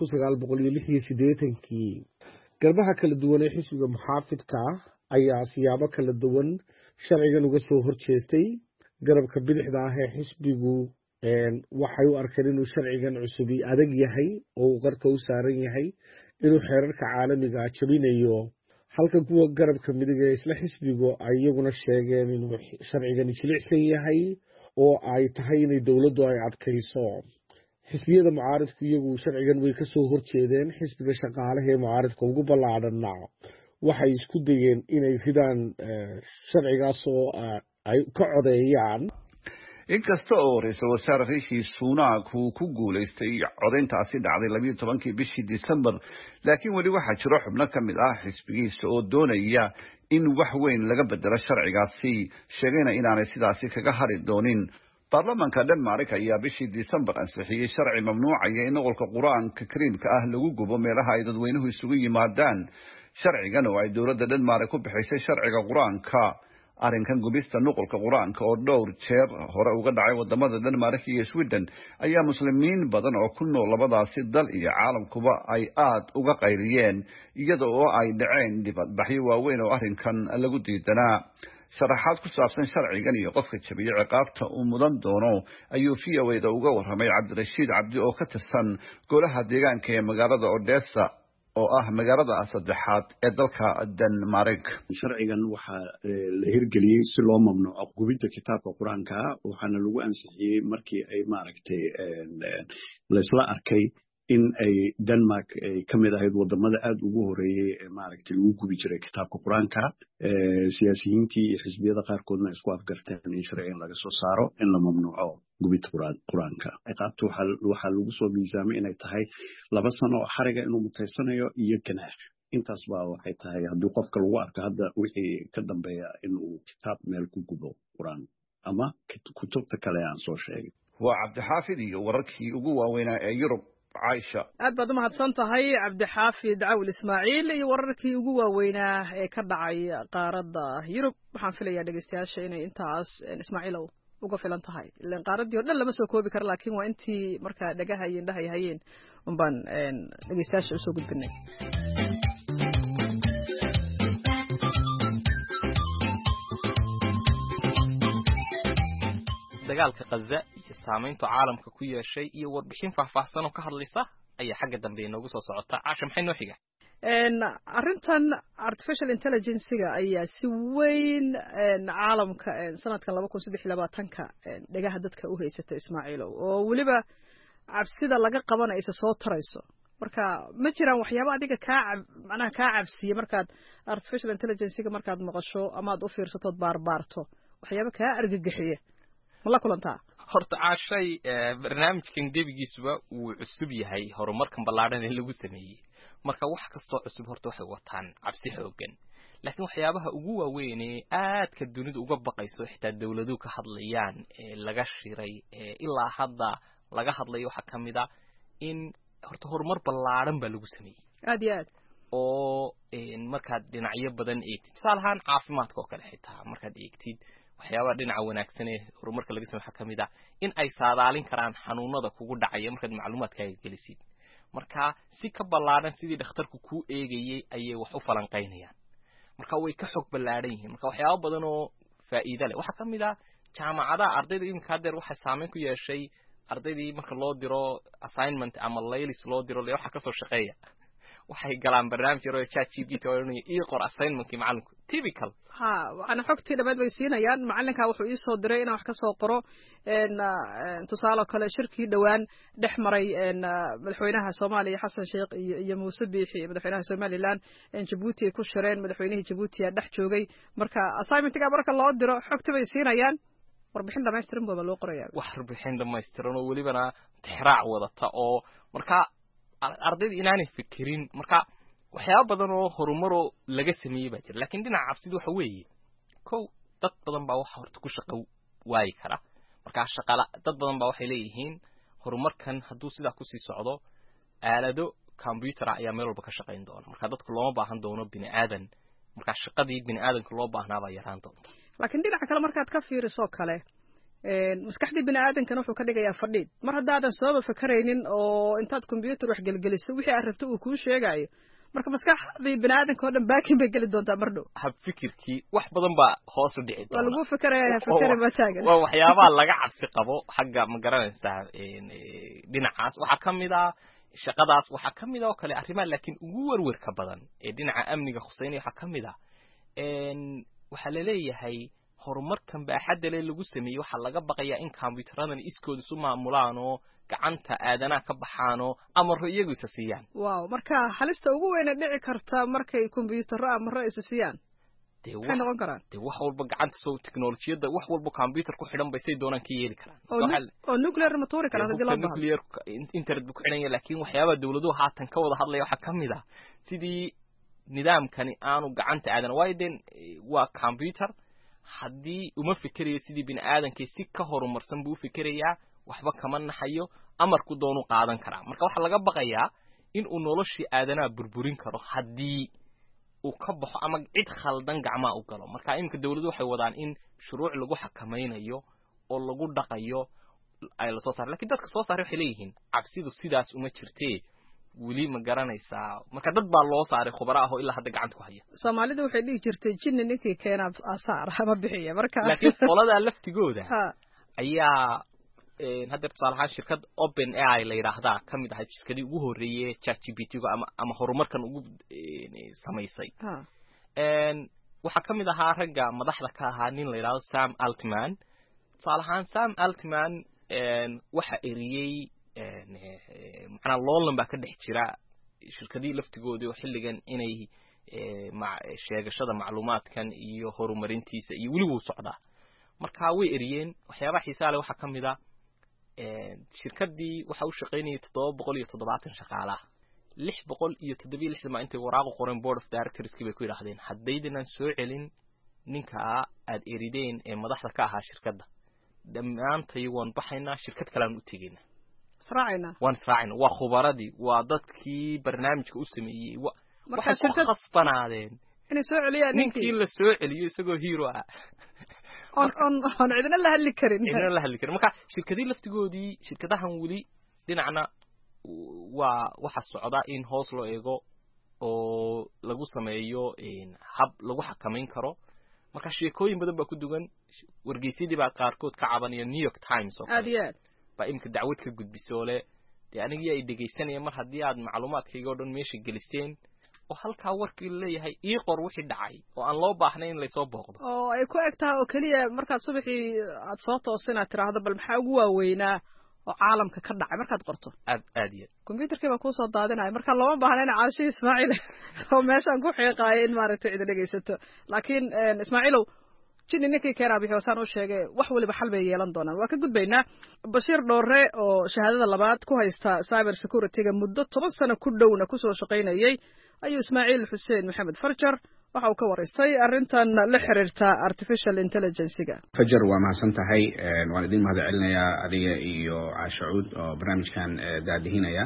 Speaker 8: 1986 garbaha kala duwan ee xisbiga muxaafidka ayaa siyaabo kala duwan sharcigan uga soo horjeestay. garabka bidixda ah ee xisbigu waxay u arkeen inuu sharcigan cusubi adag yahay oo uu qarka u saaran yahay inuu xeerarka caalamiga jabinayo, halka kuwa garabka midig ee isla xisbigu ay iyaguna sheegeen inuu sharcigan jilicsan yahay oo ay tahay inay dawladdu ay adkayso. xisbiyada mucaaridku iyagu sharcigan way ka soo horjeedeen. xisbiga shaqaalaha ee mucaaridka ugu ballaadhana waxay isku dayeen inay ridaan sharcigaas oo ay ka codeeyaan.
Speaker 6: inkasta oo ra'iisul wasaare Rishi Sunak uu ku guuleystay codeyntaasi dhacday 12 bishii December, laakiin wali waxa jiro xubno ka mid ah xisbigiisa oo doonaya in wax weyn laga bedelo sharcigaasi, sheegayna inaanay sidaasi kaga hari doonin. baarlamaanka Denmark ayaa bishii December ansixiyay sharci mamnuucaya in qolka Quraanka Kariimka ah lagu gubo meelaha ay dadweynuhu isugu yimaadaan. sharcigan oo ay dawladda Denmark ku bixisay sharciga Quraanka, arrinkan gubista nuqulka Quraanka oo dhowr jeer hore uga dhacay wadamada Denmark iyo Sweden ayaa muslimiin badan oo ku nool labadaasi dal iyo caalamkuba ay aad uga qayriyeen, iyada oo ay dhaceen dibadbaxyo waaweyn oo arrinkan lagu diidanaa. sharaxaad ku saabsan sharcigan iyo qofka jabiyay ciqaabta uu mudan doono ayuu VOA-da uga warramay Cabdirashiid Cabdi oo ka tirsan golaha deegaanka ee magaalada Odessa oo ah magaalada saddexaad ee dalka Denmark.
Speaker 9: sharcigan waxa la hirgeliyay si loo mamnuuco gubidda kitaabka Quraanka, waxaana lagu ansixiyay markii ay maaragtay la isla arkay in ay Denmark ay kamid ahayd wadamada aad ugu horeeyay ee maaragtay lagu gubi jiray kitaabka Quraanka. siyaasiyiintii iyo xisbiyada qaarkoodna isku afgarteen in sharcigan laga soo saaro in la mamnuuco gubidda Quraanka. ciqaabtu waxa lagu soo miisaamay inay tahay 2 sano oo xariga inuu mutaysanayo iyo ganaax. intaas baa waxay tahay haddii qofka lagu arko hadda wixii ka dambeeya inuu kitaab meel ku gubo Quraan ama kutubta kale aan soo sheegay.
Speaker 6: waa Cabdixaafid iyo wararkii ugu waaweynaa ee Yurub. Aisha
Speaker 4: aad baad mahadsan tahay Cabdixaafid Cawil Ismaaciil iyo wararkii ugu waaweynaa ee ka dhacay qaaradda Yurub. waxaan filayaa dhageystayaasha inay intaas Ismaaciilow uga filan tahay. ilaan qaaradii oo dhan lama soo koobi karo, laakiin waa intii markaa dhagaha iyo indhaha hayeen unbaan dhageystayaasha usoo gudbinay.
Speaker 5: dagaalka Gaza iyo saameynta caalamka ku yeeshay iyo warbixin faahfaahsan oo ka hadlaysa ayaa xagga dambe inoogu soo socota. Caasha maxay noo xiga?
Speaker 4: arrintan artificial intelligence-ga ayaa si weyn caalamka sanadkan 2023 dhagaha dadka u haysata Ismaaciilow, oo weliba cabsida laga qabanaysa soo tarayso. marka ma jiraan waxyaabo adiga macnaha ka cabsiye markaad artificial intelligence-ga markaad maqasho ama aad u fiirsato baarbaarto waxyaabo ka argagaxiye ma la kulantaa?
Speaker 5: horta Caashay barnaamijkan gebigiisuba uu cusub yahay, horumarkan ballaaran ee lagu sameeyay. marka wax kastoo cusub horta waxay wataan cabsi xoogan, laakiin waxyaabaha ugu waaweyn ee aadka dunidu uga baqayso xitaa dawladuhu ka hadlayaan ee laga shiray ilaa hadda laga hadlayo waxa kamid ah in horta horumar ballaaran baa lagu sameeyay
Speaker 4: aad iyo aad
Speaker 5: oo markaad dhinacyo badan eegtid, tusaale ahaan caafimaadka oo kale xitaa markaad eegtid waxyaabaha dhinaca wanaagsan ee horumarka laga sameeyo waxaa kamid ah in ay saadaalin karaan xanuunada kugu dhacaya markaad macluumaadkaaga gelisid marka si ka ballaaran sidii dhakhtarku kuu eegayay ayay wax u falanqaynayaan marka way ka xog ballaaran yihiin marka waxyaabo badan oo faa'iido leh waxaa kamid ah jaamacadaha ardayda iminka haddeer waxay saameyn ku yeeshay ardaydii marka loo diro assignment ama laylis loo diro waxa kasoo shaqeeya waxay galaan barnaamij yar oo ChatGPT oo ii qor assignmentkii macalinku typical
Speaker 4: ana xogtii dhameed bay siinayaan macalinka wuxuu ii soo diray inaan wax ka soo qoro tusaale kale shirkii dhawaan dhex maray madaxweynaha Soomaaliya Xasan Sheekh iyo Muuse Biixi madaxweynaha Somaliland Djibouti ay ku shireen madaxweynihii Djibouti ayaa dhex joogay marka assignmentkiga marka loo diro xogtii bay siinayaan warbixin dhammaystiran baa loo qorayaa
Speaker 5: warbixin dhammaystiran oo welibana tixraac wadata oo marka ardayda inaanay fikirin marka waxyaabo badan oo horumar laga sameeyay baa jira laakiin dhinaca cabsidu waxa weeye dad badan baa waxa horta ku shaqo waay kara marka shaqala dad badan baa waxay leeyihiin horumarkan hadduu sidaa ku sii socdo aalado computer ayaa meel walba ka shaqayn doona marka dadku looma baahan doono bini aadan marka shaqadii bini aadanka loo baahnaa baa yaraan doonta
Speaker 4: laakiin dhinaca kale markaad ka fiiriso kale maskaxdii bini aadankan wuxuu ka dhigayaa fadhiid mar haddaadan sooba fakaraynin oo intaad computer wax gelgeliso wixii aad rabto uu kuu sheegayo marka maskaxdii bini aadanka oo dhan baakin bay geli doontaa mar dhow
Speaker 5: hab fikirkii wax badan baa hoos u dhici doona
Speaker 4: waa lagu fikiraya fikir ma taagan
Speaker 5: waa waxyaabaha laga cabsi qabo xagga ma garanaysaa dhinacaas waxaa kamid ah shaqadaas waxaa kamid ah oo kale arrimaha laakiin ugu warwarka badan ee dhinaca amniga khuseynaya waxaa kamid ah waxaa laleeyahay horumarkan baaxadda leh lagu sameeyey waxaa laga baqayaa in kombiyuutaradan iskooda isu maamulaan oo gacanta aadanaha ka baxaan oo amaro iyagu isa siiyaan
Speaker 4: wow marka halista ugu weyn ee dhici karta markay kombiyuutarro amaro isa siiyaan waxay noqon karaan
Speaker 5: dee wax walba gacanta soo teknolojiyadda wax walba kombiyuutar ku xidhan bay say doonaan ka yeeli karaan
Speaker 4: oo nuclear ma tuuri karaan haddii loo baahdo
Speaker 5: nuclear internet buu ku xidhan yahay laakiin waxyaabaha dawladuhu haatan ka wada hadlaya waxaa kamid ah sidii nidaamkani aanu gacanta aadana waayo dee waa computer haddii uma fikirayo sidii bini aadankii si ka horumarsan buu u fikirayaa waxba kama naxayo amarku doonu qaadan karaa marka waxaa laga baqayaa in uu noloshii aadanaha burburin karo haddii uu ka baxo ama cid khaldan gacmaha u galo marka iminka dawladdu waxay wadaan in shuruuc lagu xakamaynayo oo lagu dhaqayo ay la soo saaray laakiin dadka soo saaray waxay leeyihiin cabsidu sidaas uma jirtee weli ma garanaysaa marka dad baa loo saaray khubaro ah oo ilaa hadda gacanta ku haya
Speaker 4: Soomaalida waxay dhigi jirtay jinni ninkii keena asaar ama bixiya marka
Speaker 5: laakiin qolada laftigooda ayaa hadda tusaale ahaan shirkad OpenAI la yiraahdaa kamid ah shirkadii ugu horeeyay ChatGPT-ga ama horumarkan ugu samaysay waxa kamid ahaa ragga madaxda ka ahaa nin la yiraahdo Sam Altman tusaale ahaan Sam Altman waxa eriyay macna loolan baa ka dhex jira shirkadii laftigooda oo xilligan inay sheegashada macluumaadkan iyo horumarintiisa iyo weli wuu socdaa marka way eriyeen waxyaabaha xiisaha leh waxa kamid ah shirkadii waxa uu shaqeynayay 770 shaqaalaha 676 ma intay waraaqo qoran board of directors bay ku yiraahdeen haddaydan soo celin ninka aad erideen ee madaxda ka ahaa shirkadda dhammaantay waan baxaynaa shirkad kale aan u tagayna israacina waa khubaradii waa dadkii barnaamijka u sameeyay waxay ku khasbanaadeen
Speaker 4: inay soo celiyaan
Speaker 5: ninkii la soo celiyo isagoo hero ah
Speaker 4: on cidina la hadli karin
Speaker 5: marka shirkadii laftigoodii shirkadahan weli dhinacna waa waxa socda in hoos loo eego oo lagu sameeyo hab lagu xakameyn karo marka sheekooyin badan baa ku dugan wargeysadii baa qaarkood ka cabanaya New York Times oo ba imka dacwad ka gudbisoole aniga ay dhageysanayeen mar haddii aad macluumaadkayga oo dhan meesha geliseen oo halkaa warkii leeyahay ii qor wixii dhacay oo aan loo baahnayn in la soo booqdo
Speaker 4: oo ay ku egtahay oo kaliya markaad subaxii aad soo toosinaad tiraahdo bal maxaa ugu waaweynaa oo caalamka ka dhacay markaad qorto
Speaker 5: aad iyo
Speaker 4: computerkii baa ku soo daadinaya marka lama baahnayn Caashi Ismaaciil oo meeshan ku xiiqaay in maaragtay cid dhageysato laakiin Ismaaciilow jinni ninkii keena bixiyoosan u sheegay wax waliba xal bay yeelan doonaan waa ka gudbaynaa Bashiir Dhoore oo shahaadada labaad ku haysta cyber security-ga muddo 10 sano ku dhowna ku soo shaqeynayay ayuu Ismaaciil Xuseen Maxamed Farjar waxa uu ka wareystay arrintan la xiriirta artificial intelligence-ga
Speaker 10: Farjar waa mahadsan tahay waan idin mahad celinayaa adiga iyo Caashuud oo barnaamijkan daadihinaya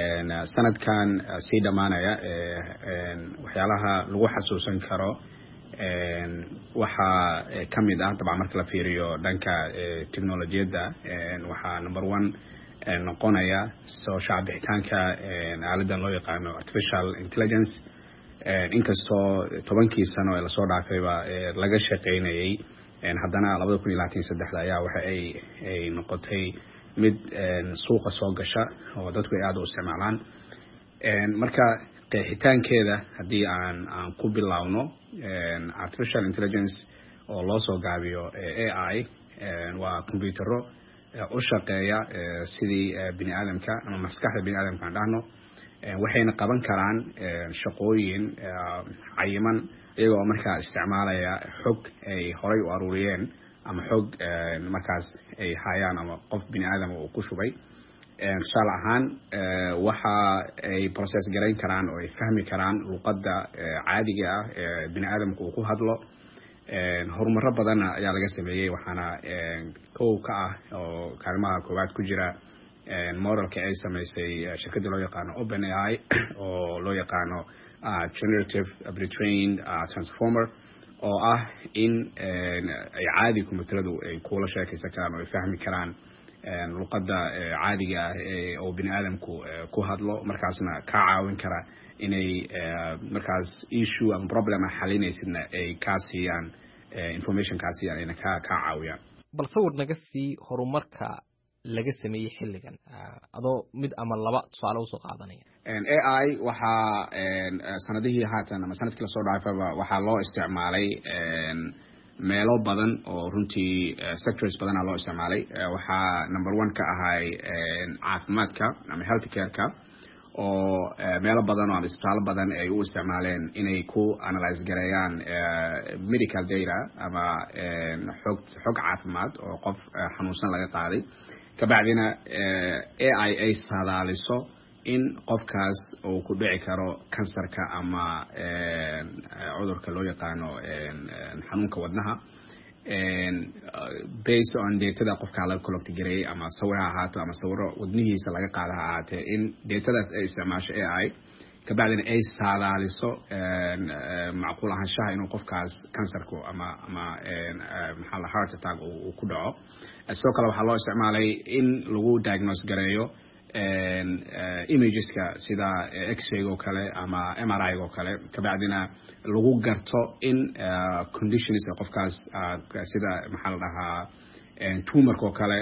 Speaker 10: sanadkan sii dhamaanaya waxyaalaha lagu xasuusan karo waxaa ka mid ah dabcan marka la fiiriyo dhanka technolojiyadda waxaa number one noqonaya soo shacbixitaanka aaladan loo yaqaano artificial intelligence inkastoo 10 sano ee lasoo dhaafayba laga shaqeynayay haddana 2023 ayaa waxa ay noqotay mid suuqa soo gasha oo dadku ay aad u isticmaalaan marka qeexitaankeeda haddii aan ku bilowno artificial intelligence oo loo soo gaabiyo AI waa kombiyuutarro u shaqeeya sidii bini aadamka ama maskaxda bini aadamka aan dhahno waxayna qaban karaan shaqooyin cayiman iyagoo markaa isticmaalaya xog ay horay u aruuriyeen ama xog markaas ay hayaan ama qof bini aadam uu ku shubay tusaale ahaan waxa ay process garayn karaan oo ay fahmi karaan luqadda caadiga ah ee bini aadamku uu ku hadlo horumaro badan ayaa laga sameeyey waxaana kow ka ah oo kaalmaha koowaad ku jira modelka ay samaysay shirkadda loo yaqaano OpenAI oo loo yaqaano generative pre-trained transformer oo ah in ay caadi kombiyuutaradu ay kula sheekaysan karaan oo ay fahmi karaan luqadda caadiga ah oo bini aadamku ku hadlo markaasna ka caawin kara inay markaas issue ama problem xalinaysidna ay ka siiyaan information ka siiyaan inay ka caawiyaan
Speaker 5: bal sawir naga sii horumarka laga sameeyay xilligan adoo mid ama laba tusaale u soo qaadanaya
Speaker 10: AI waxa sanadihii haatan ama sanadkii la soo dhaafayba waxa loo isticmaalay meelo badan oo runtii sectors badan loo isticmaalay waxaa number 1 ka ahay caafimaadka ama health care-ka oo meelo badan oo isbitaalo badan ay u isticmaaleen inay ku analyze gareeyaan medical data ama xog caafimaad oo qof xanuunsan laga qaaday kabacdina AI ay saadaaliso in qofkaas uu ku dhici karo kansarka ama cudurka loo yaqaano xanuunka wadnaha based on datada qofka laga collect gareeyay ama sawir ha ahaato ama sawiro wadnihiisa laga qaada ha ahaatee in datadaas ay isticmaasho AI kabacdina ay saadaaliso macquul ahaanshaha inuu qofkaas kansarku ama maxaa la heart attack uu ku dhaco sidoo kale waxaa loo isticmaalay in lagu diagnose gareeyo imageska sida x-ray oo kale ama MRI oo kale kabacdina lagu garto in conditions qofkaas sida maxaa la dhahaa tumor oo kale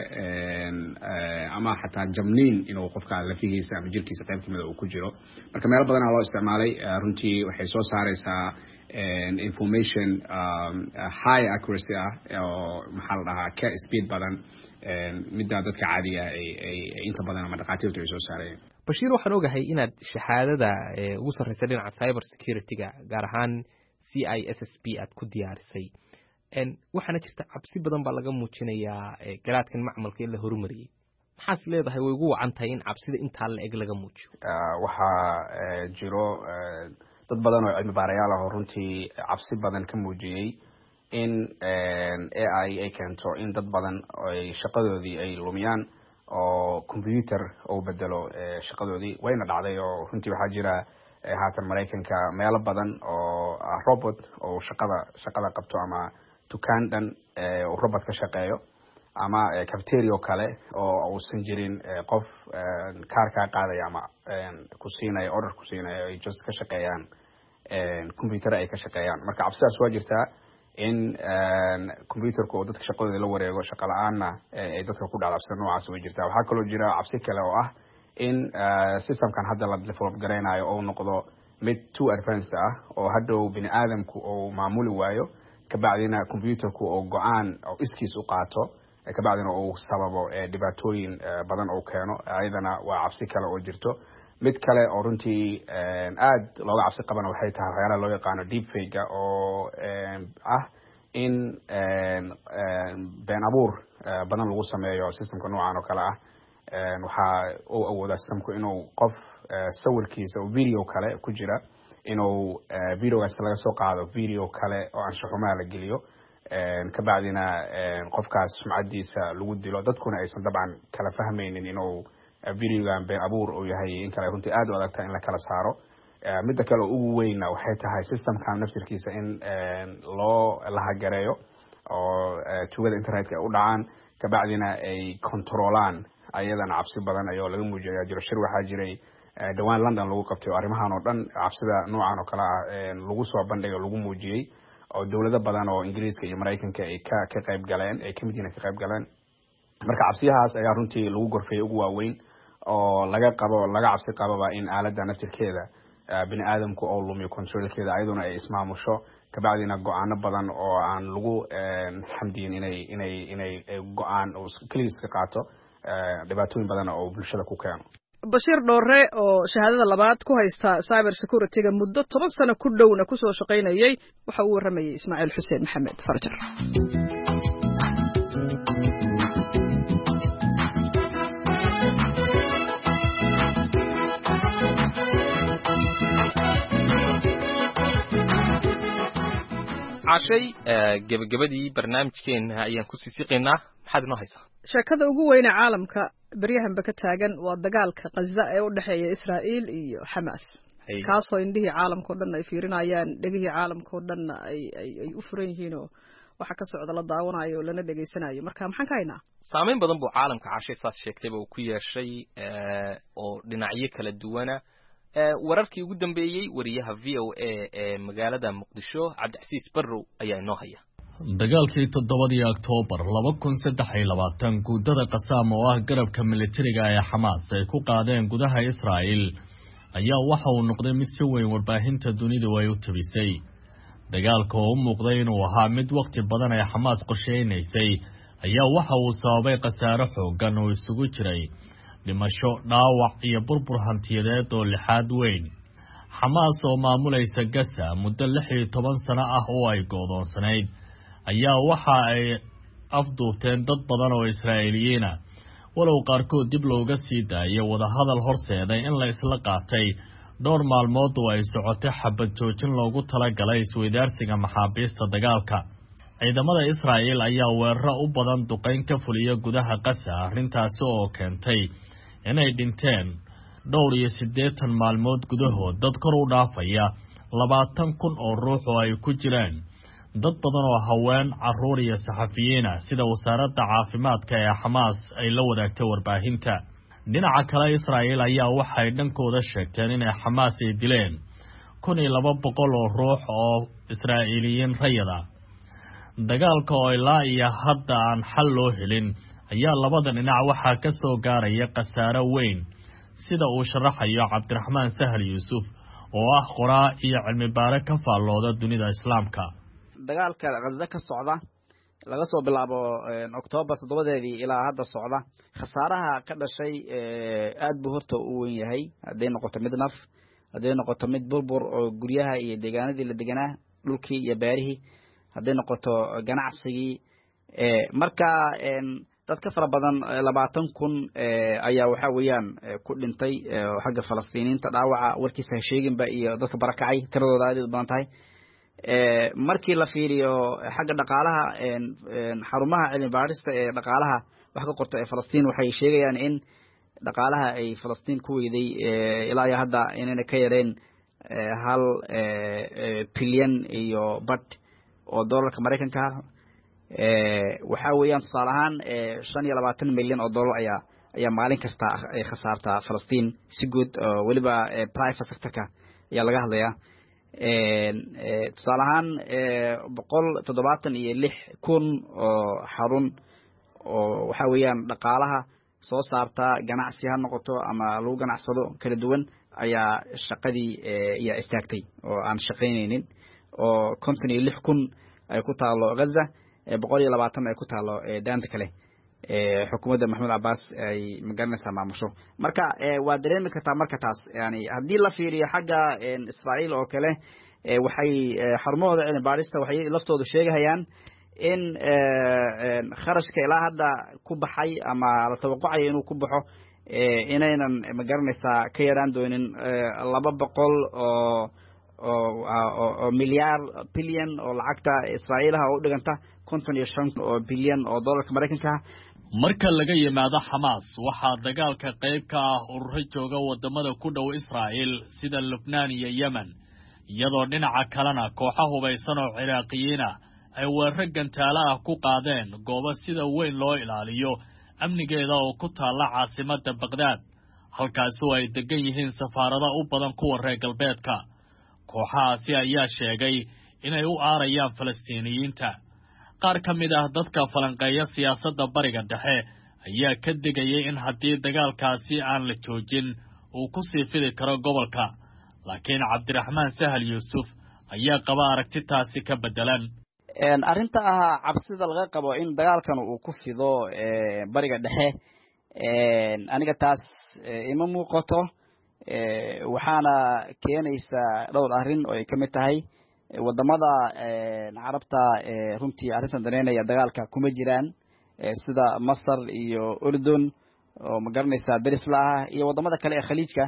Speaker 10: ama xataa jamniin inuu qofka lafihiisa ama jirkiisa qayb kamid uu ku jiro marka meel badan loo isticmaalay runtii waxay soo saaraysaa information high accuracy oo maxaa la dhahaa ka speed badan midda dadka caadiga ay inta badan ama dhaqaatiirtu ay soo saareen
Speaker 5: Bashiir waxaan ogahay inaad shahaadada ugu sarreysay dhinaca cyber security-ga gaar ahaan CISSP aad ku diyaarisay waxaana jirta cabsi badan baa laga muujinayaa garaadkan macmalka in la horumariyay maxaas leedahay way ugu wacan tahay in cabsida intaa la eg laga muujiyo
Speaker 10: waxaa jiro dad badan oo cilmi baarayaal ah oo runtii cabsi badan ka muujiyay in AI ay keento in dad badan ay shaqadoodii ay lumiyaan oo computer uu bedelo shaqadoodii wayna dhacday oo runtii waxaa jira haatan Mareykanka meelo badan oo robot oo shaqada qabto ama dukaan dhan oo robot ka shaqeeyo ama cafeteria kale oo uusan jirin qof kaarka qaadaya ama ku siinaya order ku siinaya ay just ka shaqeeyaan computer ay ka shaqeeyaan marka cabsidaas waa jirtaa in computerku oo dadka shaqadooda la wareego shaqo la'aanna ay dadka ku dhacabsan noocaas way jirtaa waxaa kaloo jira cabsi kale oo ah in systemkan hadda la develop gareynayo oo noqdo mid too advanced ah oo hadhow bini aadamku oo maamuli waayo kabacdina computerku oo go'aan oo iskiis u qaato kabacdina uu sababo dhibaatooyin badan oo keeno ayadana waa cabsi kale oo jirto mid kale oo runtii aad looga cabsi qabana waxay tahay waxyaalaha loo yaqaano deepfake oo ah in been abuur badan lagu sameeyo systemka noocan oo kale ah waxaa uu awoodaa systemku inuu qof sawirkiisa oo video kale ku jira inuu videogaas laga soo qaado video kale oo anshaxumaa la geliyo kabacdina qofkaas sumcadiisa lagu dilo dadkuna aysan dabcan kala fahmaynin inuu videogan been abuur uu yahay in kale runtii aad u adagta in la kala saaro midda kale ugu weyna waxay tahay systemkan naftirkiisa in loo lahagareeyo oo tugada internetka ay u dhacaan kabacdina ay controlaan ayadana cabsi badan ayoo laga muujiyaya jiro shir waxaa jiray dhawaan London lagu qabtay arrimahan oo dhan cabsida noocan oo kala lagu soo bandhigay lagu muujiyay oo dawlado badan oo Ingiriiska iyo Mareykanka ay ka qayb galeen ay kamidina ka qayb galeen marka cabsiyahaas ayaa runtii lagu gorfeeyay ugu waaweyn oo laga cabsi qababa in aaladda naftirkeeda bini aadamku oo lumiyo controlkeeda ayaduna ay ismaamusho kabacdina go'aano badan oo aan lagu xamdiin inay go'aan oo kaliis ka qaato dhibaatooyin badan oo bulshada ku keeno
Speaker 4: Bashir Dhoore oo shahaadada labaad ku haysta cyber security-ga muddo 10 sano ku dhowna ku soo shaqaynayay waxa uu waramayay Ismaaciil Xuseen Maxamed Farjar
Speaker 5: cashay gabagabadii barnaamijkeena ayaan ku siisiqeynaa maxaad inoo haysaa
Speaker 4: sheekada ugu weyn ee caalamka baryahanba ka taagan waa dagaalka Gaza ee u dhaxeeya Israa'iil iyo Hamas kaasoo indhihii caalamka oo dhan ay fiirinayaan dhagihii caalamka oo dhan ay u furan yihiin oo waxa ka socda la daawanayo oo lana dhageysanayo marka maxaan ka haynaa
Speaker 5: saameyn badan buu caalamka cashay saas sheegtay uu ku yeeshay oo dhinacyo kala duwana wararkii ugu dambeeyay wariyaha VOA ee magaalada Muqdisho Cabdixasiis Barrow ayaa inoo haya
Speaker 11: dagaalkii 7 Oktoobar 2023 guudada Qassam oo ah garabka militariga ee Hamas ay ku qaadeen gudaha Israa'iil ayaa waxa uu noqday mid si weyn warbaahinta dunida ay u tabisay dagaalka oo muuqday inuu ahaa mid waqti badan ay Hamas qorsheynaysay ayaa waxa uu sababay khasaare xooggan oo isugu jiray dhimasho dhaawac iyo burbur hantiyadeed oo lixaad weyn Hamas oo maamulaysa Gaza muddo 16 sano ah oo ay go'doonsanayd ayaa waxa ay afduubteen dad badan oo Israa'iiliyiin ah walow qaarkood dib looga sii daayay wada hadal horseeday in la isla qaatay dhowr maalmood oo ay socotay xabad joojin loogu talagalay isweydaarsiga maxaabiista dagaalka ciidamada Israa'iil ayaa weeraro u badan duqeyn ka fuliya gudaha Gaza arrintaas oo keentay inay dhinteen dhowr iyo 80 maalmood gudahood dad kor u dhaafaya 20,000 oo ruux oo ay ku jiraan dad badan oo haween caruur iyo saxafiyiin sida wasaaradda caafimaadka ee Hamas ay la wadaagtay warbaahinta dhinaca kale Israa'iil ayaa waxay dhankooda sheegteen in Hamas ay dileen 1,200 oo ruux oo Israa'iiliyiin rayada dagaalka oo ilaa iyo hadda aan xal loo helin ayaa labada dhinac waxa ka soo gaaraya khasaare weyn sida uu sharaxayo Cabdiraxmaan Sahal Yuusuf oo ah qoraa iyo cilmi baare ka faallooda dunida islaamka
Speaker 3: dagaalka Gaza ka socda laga soo bilaabo Oktoobar 7 ilaa hadda socda khasaaraha ka dhashay aad buu horta u weyn yahay haday noqoto mid naf haday noqoto mid burbur oo guryaha iyo deegaanadii la deganaa dhulkii iyo beerihii haday noqoto ganacsigii marka dadka fara badan 20,000 ayaa waxa weeyaan ku dhintay xagga Falastiiniinta dhaawaca warkiisa sheeginba iyo dadka barakacay tiradooda aad u badan tahay markii la fiiriyo xagga dhaqaalaha xarumaha cilmi baarista ee dhaqaalaha wax ka qorta ee Falastiin waxay sheegayaan in dhaqaalaha ay Falastiin ku weyday ilaa iyo hadda inay ka yareen 1 bilyan iyo bad oo dollarka Mareykanka waxa weeyaan tusaale ahaan 25 milyan oo dollar ayaa maalin kasta ay khasaartaa Falastiin si guud waliba private sector-ka ayaa laga hadlayaa tusaale ahaan 176,000 oo xarun oo waxa weeyaan dhaqaalaha soo saarta ganacsi ha noqoto ama lagu ganacsado kala duwan ayaa shaqadii ayaa istaagtay oo aan shaqaynaynin oo 56,000 ay ku taalo Gaza 120 ay ku taalo daanta kale xukuumadda Maxamed Abbas ay magaranaysaa maamusho marka waa dareemi kartaa marka taas yani haddii la fiiriyo xagga Israa'iil oo kale waxay xarumahooda cilmi baarista waxay laftoodu sheegayaan in kharashka ilaa hadda ku baxay ama la tawaqucay inuu ku baxo inaynan magaranaysaa ka yaraan doonin 200 oo milyaar bilyan oo lacagta Israa'iilaha oo dhiganta 55 oo bilyan oo dollarka Mareykanka
Speaker 11: marka laga yimaado xamaas waxaa dagaalka qayb ka ah ururo jooga wadamada ku dhow Israa'iil sida Lubnaan iyo Yemen iyadoo dhinaca kalena kooxo hubaysan oo Ciraaqiyiin ah ay weerar gantaalo ah ku qaadeen goobo sida weyn loo ilaaliyo amnigeeda oo ku taala caasimadda Baghdad halkaas oo ay degan yihiin safaarada u badan kuwa reer galbeedka kooxahaasi ayaa sheegay inay u aarayaan Falastiiniyiinta qaar ka mid ah dadka falanqeeya siyaasadda bariga dhexe ayaa ka digayay in haddii dagaalkaasi aan la joojin uu ku sii fidi karo gobolka laakiin Cabdiraxmaan Sahal Yuusuf ayaa qaba aragti taasi ka bedelan
Speaker 3: arrinta ah cabsida laga qabo in dagaalkan uu ku fido bariga dhexe aniga taas ima muuqato waxaana keenaysa dhowr arrin oo ay ka mid tahay wadamada carabta runtii arrintan daneynaya dagaalka kuma jiraan sida Masar iyo Urdun oo ma garanaysaa daris la ah iyo wadamada kale ee khaliijka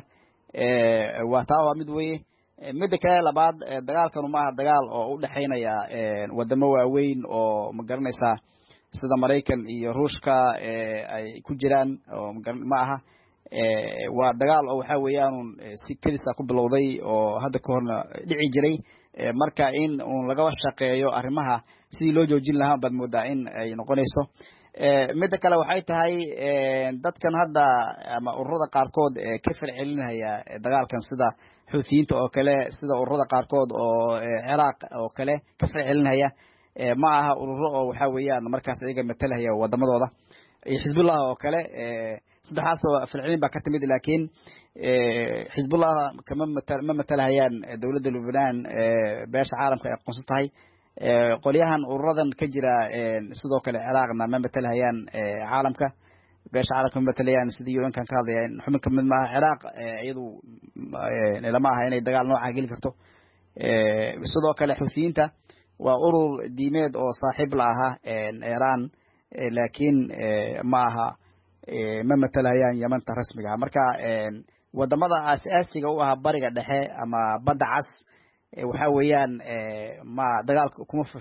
Speaker 3: waa mid weeye midda kale labaad dagaalkan ma aha dagaal oo u dhaxaynaya wadamo waaweyn oo ma garanaysaa sida Mareykan iyo Ruushka ay ku jiraan oo ma aha waa dagaal oo waxa weeyaan si kadis ah ku bilowday oo hadda ka horna dhici jiray marka in laga shaqeeyo arrimaha sidii loo joojin lahaa bad moodaa in ay noqonayso midda kale waxay tahay dadkan hadda ama ururada qaarkood ka falcelinaya dagaalkan sida xuutiyiinta oo kale sida ururada qaarkood oo Ciraaq oo kale ka falcelinaya ma aha ururo oo waxa weeyaan markaas ayaga matalaya wadamadooda Xisbullah oo kale saddexaas falcelin ba ka timid laakiin Xisbullah ma matalahayaan dawladda Lubnaan beesha caalamka ay aqoonsan tahay qolyahan ururadan ka jira sidoo kale Ciraaqna ma matalahayaan caalamka beesha caalamka ma matalayaan sidii UN kan ka hadlayaan xubin ka mid ma Ciraaq iyadu lama aha inay dagaal nooca geli karto sidoo kale xuutiyiinta waa urur diimeed oo saaxiib la aha Iran laakiin ma aha ma matalayaan Yamanta rasmiga marka wadamada asaasiga u ah bariga dhexe ama badda cas waxa weeyaan ma dagaalka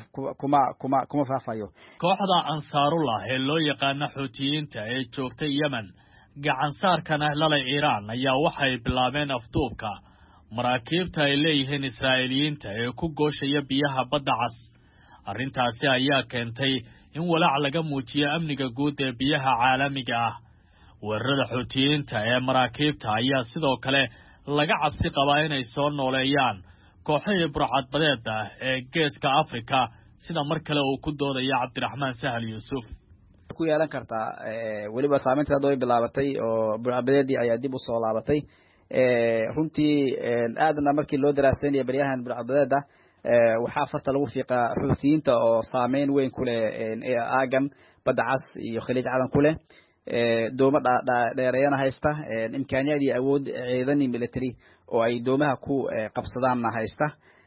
Speaker 3: kuma faafayo
Speaker 11: kooxda Ansaarullah ee loo yaqaan xuutiyiinta ee joogta Yemen gacan saarkana la Iran ayaa waxay bilaabeen afduubka maraakiibta ay leeyihiin Israa'iiliyiinta ee ku gooshaya biyaha badda cas arrintaasi ayaa keentay in walaac laga muujiyo amniga guud ee biyaha caalamiga ah weerarada xuutiyiinta ee maraakiibta ayaa sidoo kale laga cabsi qabaa inay soo nooleeyaan kooxihii burcadbadeed ah ee geeska Afrika sida mar kale uu ku doodaya Cabdiraxmaan Sahal Yuusuf
Speaker 3: ku yeelan karta waliba saameynta way bilaabatay oo burcadbadeedii ayaa dib u soo laabatay runtii aadna markii loo daraasaynay baryahan burcadbadeeda waxaa farta lagu fiiqaa xuutiyiinta oo saameyn weyn ku leh aagan badda cas iyo khaliij cadan ku leh doomo dheereeyana haysta imkaaniyad iyo awood ciidani military oo ay doomaha ku qabsadaanna haysta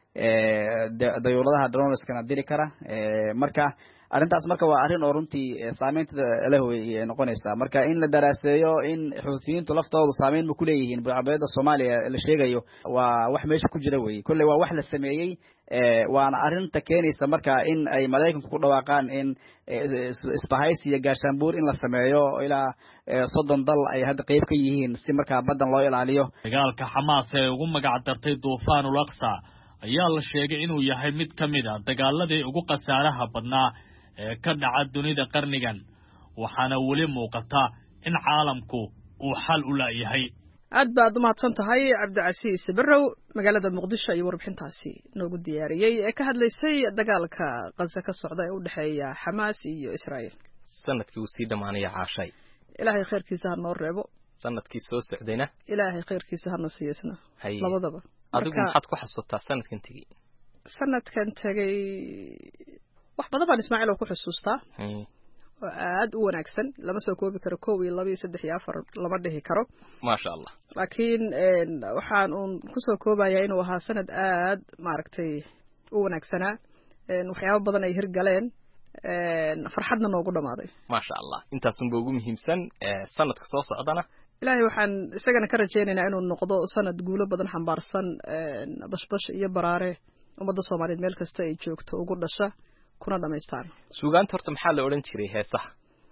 Speaker 3: dayuuradaha droneskana diri kara marka arrintaas marka waa arrin oo runtii saameynta leh way noqonaysaa marka in la daraaseeyo in xuutiyiintu laftoodu saameyn ma ku leeyihiin burcadbadeeda Soomaaliya la sheegayo waa wax meesha ku jira weey kulli waa wax la sameeyay waana arrinta keenaysa marka in ay Mareykanku ku dhawaaqaan in isbahaysi iyo gaashaanbuur in la sameeyo ilaa 30 dal ay hadda qayb ka yihiin si marka badan loo ilaaliyo
Speaker 11: dagaalka Xamaas ee ugu magac dartay Duufaanul Aqsa ayaa la sheegay inuu yahay mid ka mid ah dagaaladii ugu qasaaraha badnaa ee ka dhaca dunida qarnigan waxaana weli muuqata in caalamku uu xal u leeyahay
Speaker 4: aad baad u mahadsan tahay Cabdicasiis Barrow magaalada Muqdisho iyo warbixintaasi noogu diyaariyay ee ka hadlaysay dagaalka Gaza ka socda ee u dhaxeeya Xamaas iyo Israa'iil
Speaker 5: sanadkii uu sii dhamaanaya caashay
Speaker 4: ilaahay khayrkiisa ha noo reebo
Speaker 5: sanadkii soo socdayna
Speaker 4: ilaahay khayrkiisa ha nasiisna labadaba
Speaker 5: adigu maxaad ku xasuutaa sanadkan tagay
Speaker 4: wax badan baan Ismaaciil oo ku xusuustaa oo aad u wanaagsan lama soo koobi karo 1 2 3 iyo 4 lama dhihi karo
Speaker 5: ma sha Allah
Speaker 4: laakiin waxaan ku soo koobayaa inuu ahaa sanad aad maaragtay u wanaagsanaa waxyaabo badan ay hirgaleen farxadna noogu dhamaaday
Speaker 5: ma sha Allah intaasun baa ugu muhiimsan sanadka soo socdana
Speaker 4: ilaahay waxaan isagana ka rajaynaynaa inuu noqdo sanad guulo badan xambaarsan bashbash iyo baraare ummadda Soomaaliyeed meel kasta ay joogto ugu dhasha kuna dhameystaan
Speaker 5: suugaanta horta maxaa la oran jiray heesaha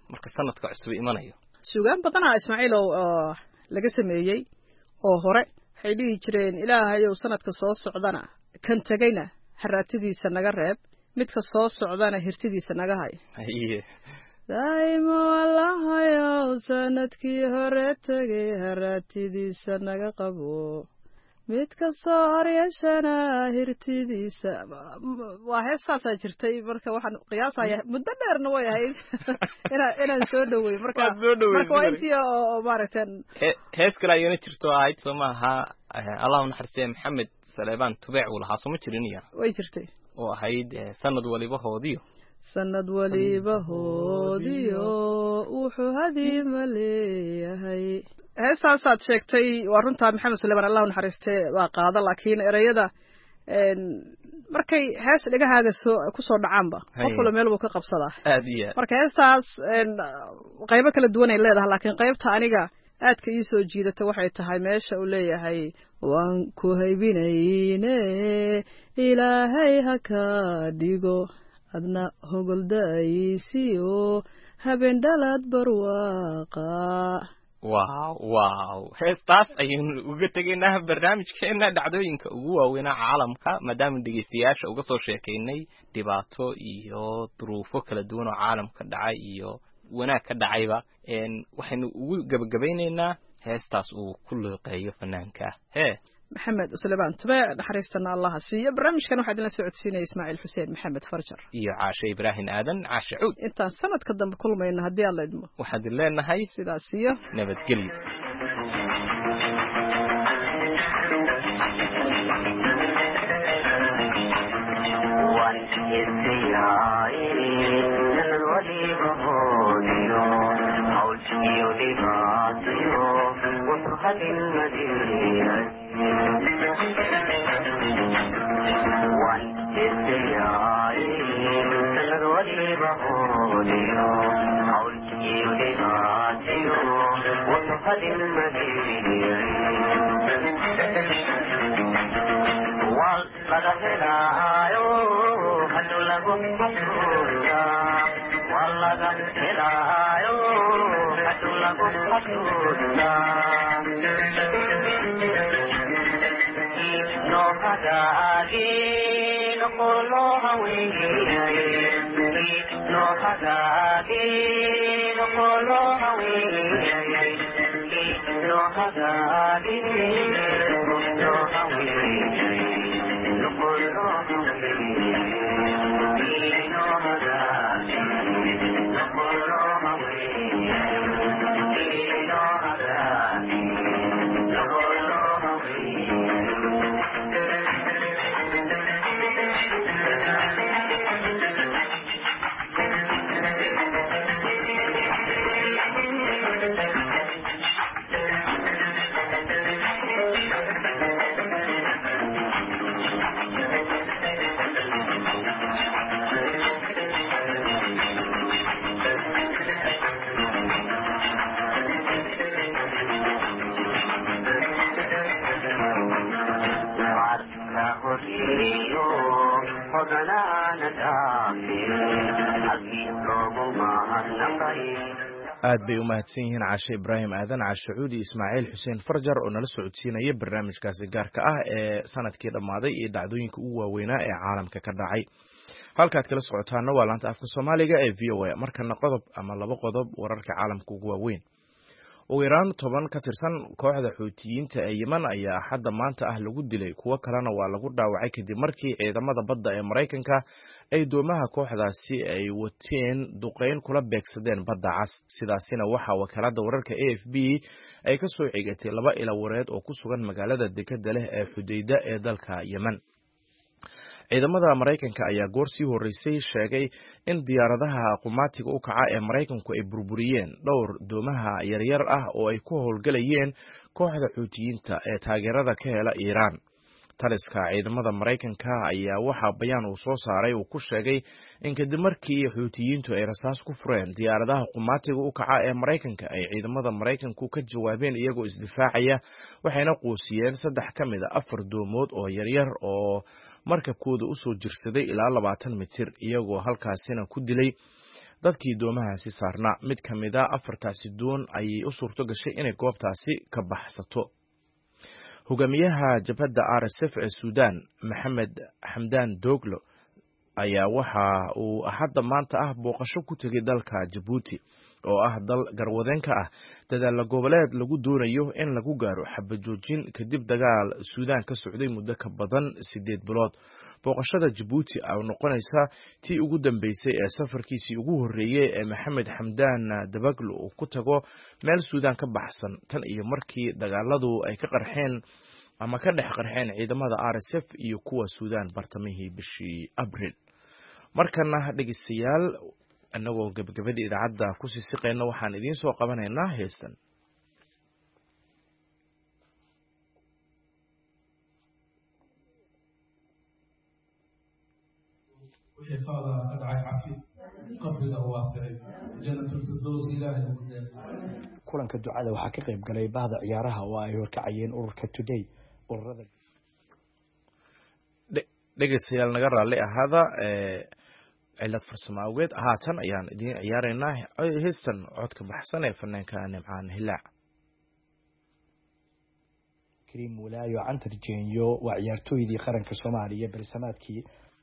Speaker 5: marka sanadka cusub imanayo
Speaker 4: suugaan badanaa Ismaaciil oo laga sameeyey oo hore waxay dhihi jireen ilaahayow sanadka soo socdana kan tagayna haraatidiisa naga reeb midka soo socdana hirtidiisa naga hay daa'imo allahayow sanadkii hore tagay haraatidiisa naga qabo midka soo horyeeshana hirtidiisa waa heestaasaa jirtay marka waxaan qiyaasaya muddo dheerna way ahayd inaan soo dhaweey marka waa intii oo maaragtan
Speaker 5: hees kale ayana jirto ahayd soo maaha allahu naxariistiye maxamed saleebaan tubeec uu lahaa sooma jirin iya
Speaker 4: way jirtay
Speaker 5: oo ahayd sanad waliba hoodiyo
Speaker 4: wuxuu hadiima leeyahay heestaasaad sheegtay waa runtaa maxamed sulayman allahu naxariiste waa qaada laakiin ereyada markay hees dhegahaaga kusoo dhacaanba qof walba meel buu ka qabsadaa
Speaker 5: aad iyo
Speaker 4: marka heestaas qaybo kala duwan ay leedahay laakiin qaybta aniga aadka ii soo jiidata waxay tahay meesha uu leeyahay waan ku haybinayne ilaahay ha ka dhigo adna hogoldaaysiyo habeen dhalaad barwaaqa
Speaker 5: wow heestaas ayaynu uga tegaynaa barnaamijkeena dhacdooyinka ugu waaweynaa caalamka maadaama dhegeystayaasha uga soo sheekaynay dhibaato iyo duruufo kala duwan oo caalamka dhacay iyo wanaag ka dhacayba waxaynu ugu gabagabaynaynaa heestaas uu ku looqeeyo fanaanka
Speaker 4: maxamed sulayman tubeec naxariistana allaha siiyo barnaamijkan waxaa idinla socodsiinaya ismaaciil xuseen maxamed farjar
Speaker 5: iyo caashe ibraahim aadan caashe cuud
Speaker 4: intaan sanadka dambe kulmayna haddii alla idmo
Speaker 5: waxaad leenahay
Speaker 4: sidaas iyo
Speaker 5: nabadgelyo
Speaker 1: aad bay u mahadsan yihiin caashe ibraahim aadan caashe cuudi ismaaciil xuseen farjar oo nala socodsiinaya barnaamijkaasi gaarka ah ee sanadkii dhammaaday iyo dhacdooyinka ugu waaweynaa ee caalamka ka dhacay halkaad kala socotaana waa laanta afka soomaaliga ee v o a markana qodob ama laba qodob wararka caalamka ugu waaweyn ugu yaraan 10 ka tirsan kooxda xuutiyiinta ee yemen ayaa axadda maanta ah lagu dilay kuwo kalena waa lagu dhaawacay kadib markii ciidamada badda ee maraykanka ay doomaha kooxdaasi ay wateen duqeyn kula beegsadeen badda cas sidaasina waxaa wakaalada wararka AFP ay ka soo xigatay 2 ilo wareed oo ku sugan magaalada dekedda leh ee Xudayda ee dalka Yemen ciidamada Mareykanka ayaa goor sii horeysay sheegay in diyaaradaha qumaatiga u kaca ee Mareykanku ay burburiyeen dhowr doomaha yaryar ah oo ay ku howlgalayeen kooxda xuutiyiinta ee taageerada ka hela Iiraan. Taliska ciidamada Mareykanka ayaa waxa bayaan uu soo saaray uu ku sheegay in kadib markii xuutiyiintu ay rasaas ku fureen diyaaradaha qumaatiga u kaca ee Mareykanka ay ciidamada Mareykanku ka jawaabeen iyagoo isdifaacaya waxayna quusiyeen 3 ka mid ah 4 doomood oo yaryar oo markabkooda u soo jirsaday ilaa 20 mitir iyagoo halkaasina ku dilay dadkii doomahaasi saarnaa. mid ka mid ah 4taasi doon ayay u suurto gashay inay goobtaasi ka baxsato. hogaamiyaha jabhadda RSF ee Suudaan Maxamed Xamdaan Doglo ayaa waxa uu hadda maanta booqasho ku tegay dalka Djibouti oo dal garwadeen ka dadaal goboleed lagu doonayo in lagu gaaro xabajoojin kadib dagaal Suudaan ka socday muddo ka badan 8 bilood. booqashada Djibouti ay noqonaysaa tii ugu dambeysay ee safarkiisii ugu horeeyay ee Maxamed Xamdaan Dagalo uu ku tago meel Suudaan ka baxsan tan iyo markii dagaaladu ay ka qarxeen ama ka dhex qarxeen ciidamada RSF iyo kuwa Suudaan bartamihii bishii Abriil. markana dhageystayaal anagoo gabagabada idaacadda ku siisiqeena waxaan idiin soo qabanaynaa heestan.
Speaker 12: kulanka ducada waxaa ka qayb galay bahda ciyaaraha oo ay horkacayeen ururka Today ururada
Speaker 1: dhegeystayaal naga raalli ahaada cilad farsamo awgeed haatan ayaan idiin ciyaaraynaa heestan codka baxsan ee fanaanka Nimcaan Hilaac.
Speaker 12: Karim Walaayo Cantar Jeenyo waa ciyaartooydii qaranka Soomaaliya barasamaadkii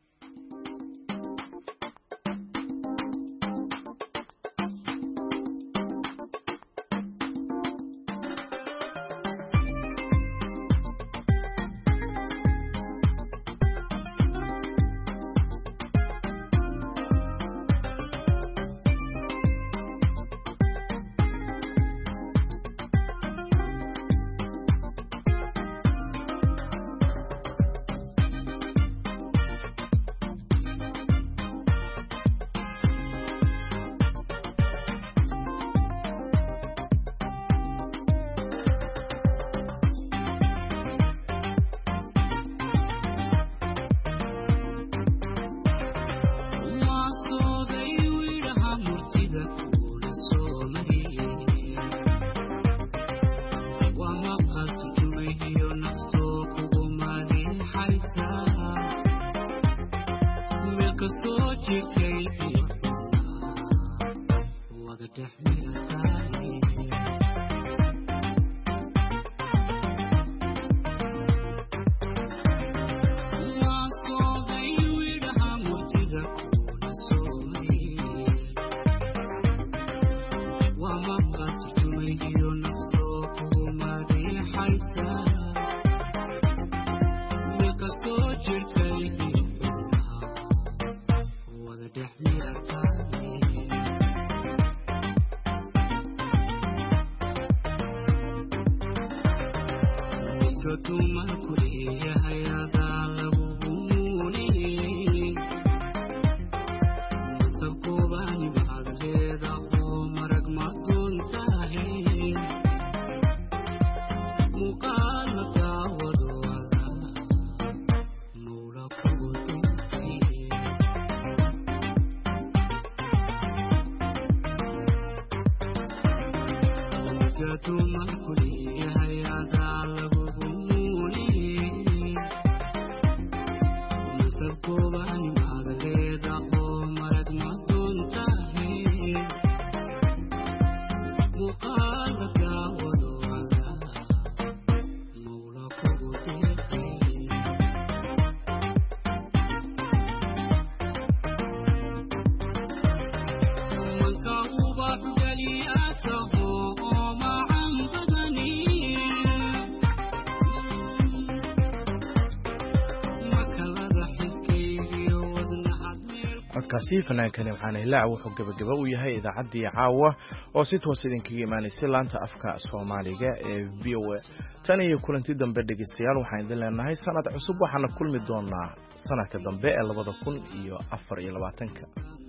Speaker 1: codkaasi fanaanka Nimcaan Hilaac wuxuu gabagaba u yahay idaacaddii caawa oo si toos idinkaga imaanaysay laanta afka Soomaaliga ee VOA. tan iyo kulanti dambe dhageystayaal waxaan idin leenahay sanad cusub waxaana kulmi doonaa sanadka dambe ee 2024.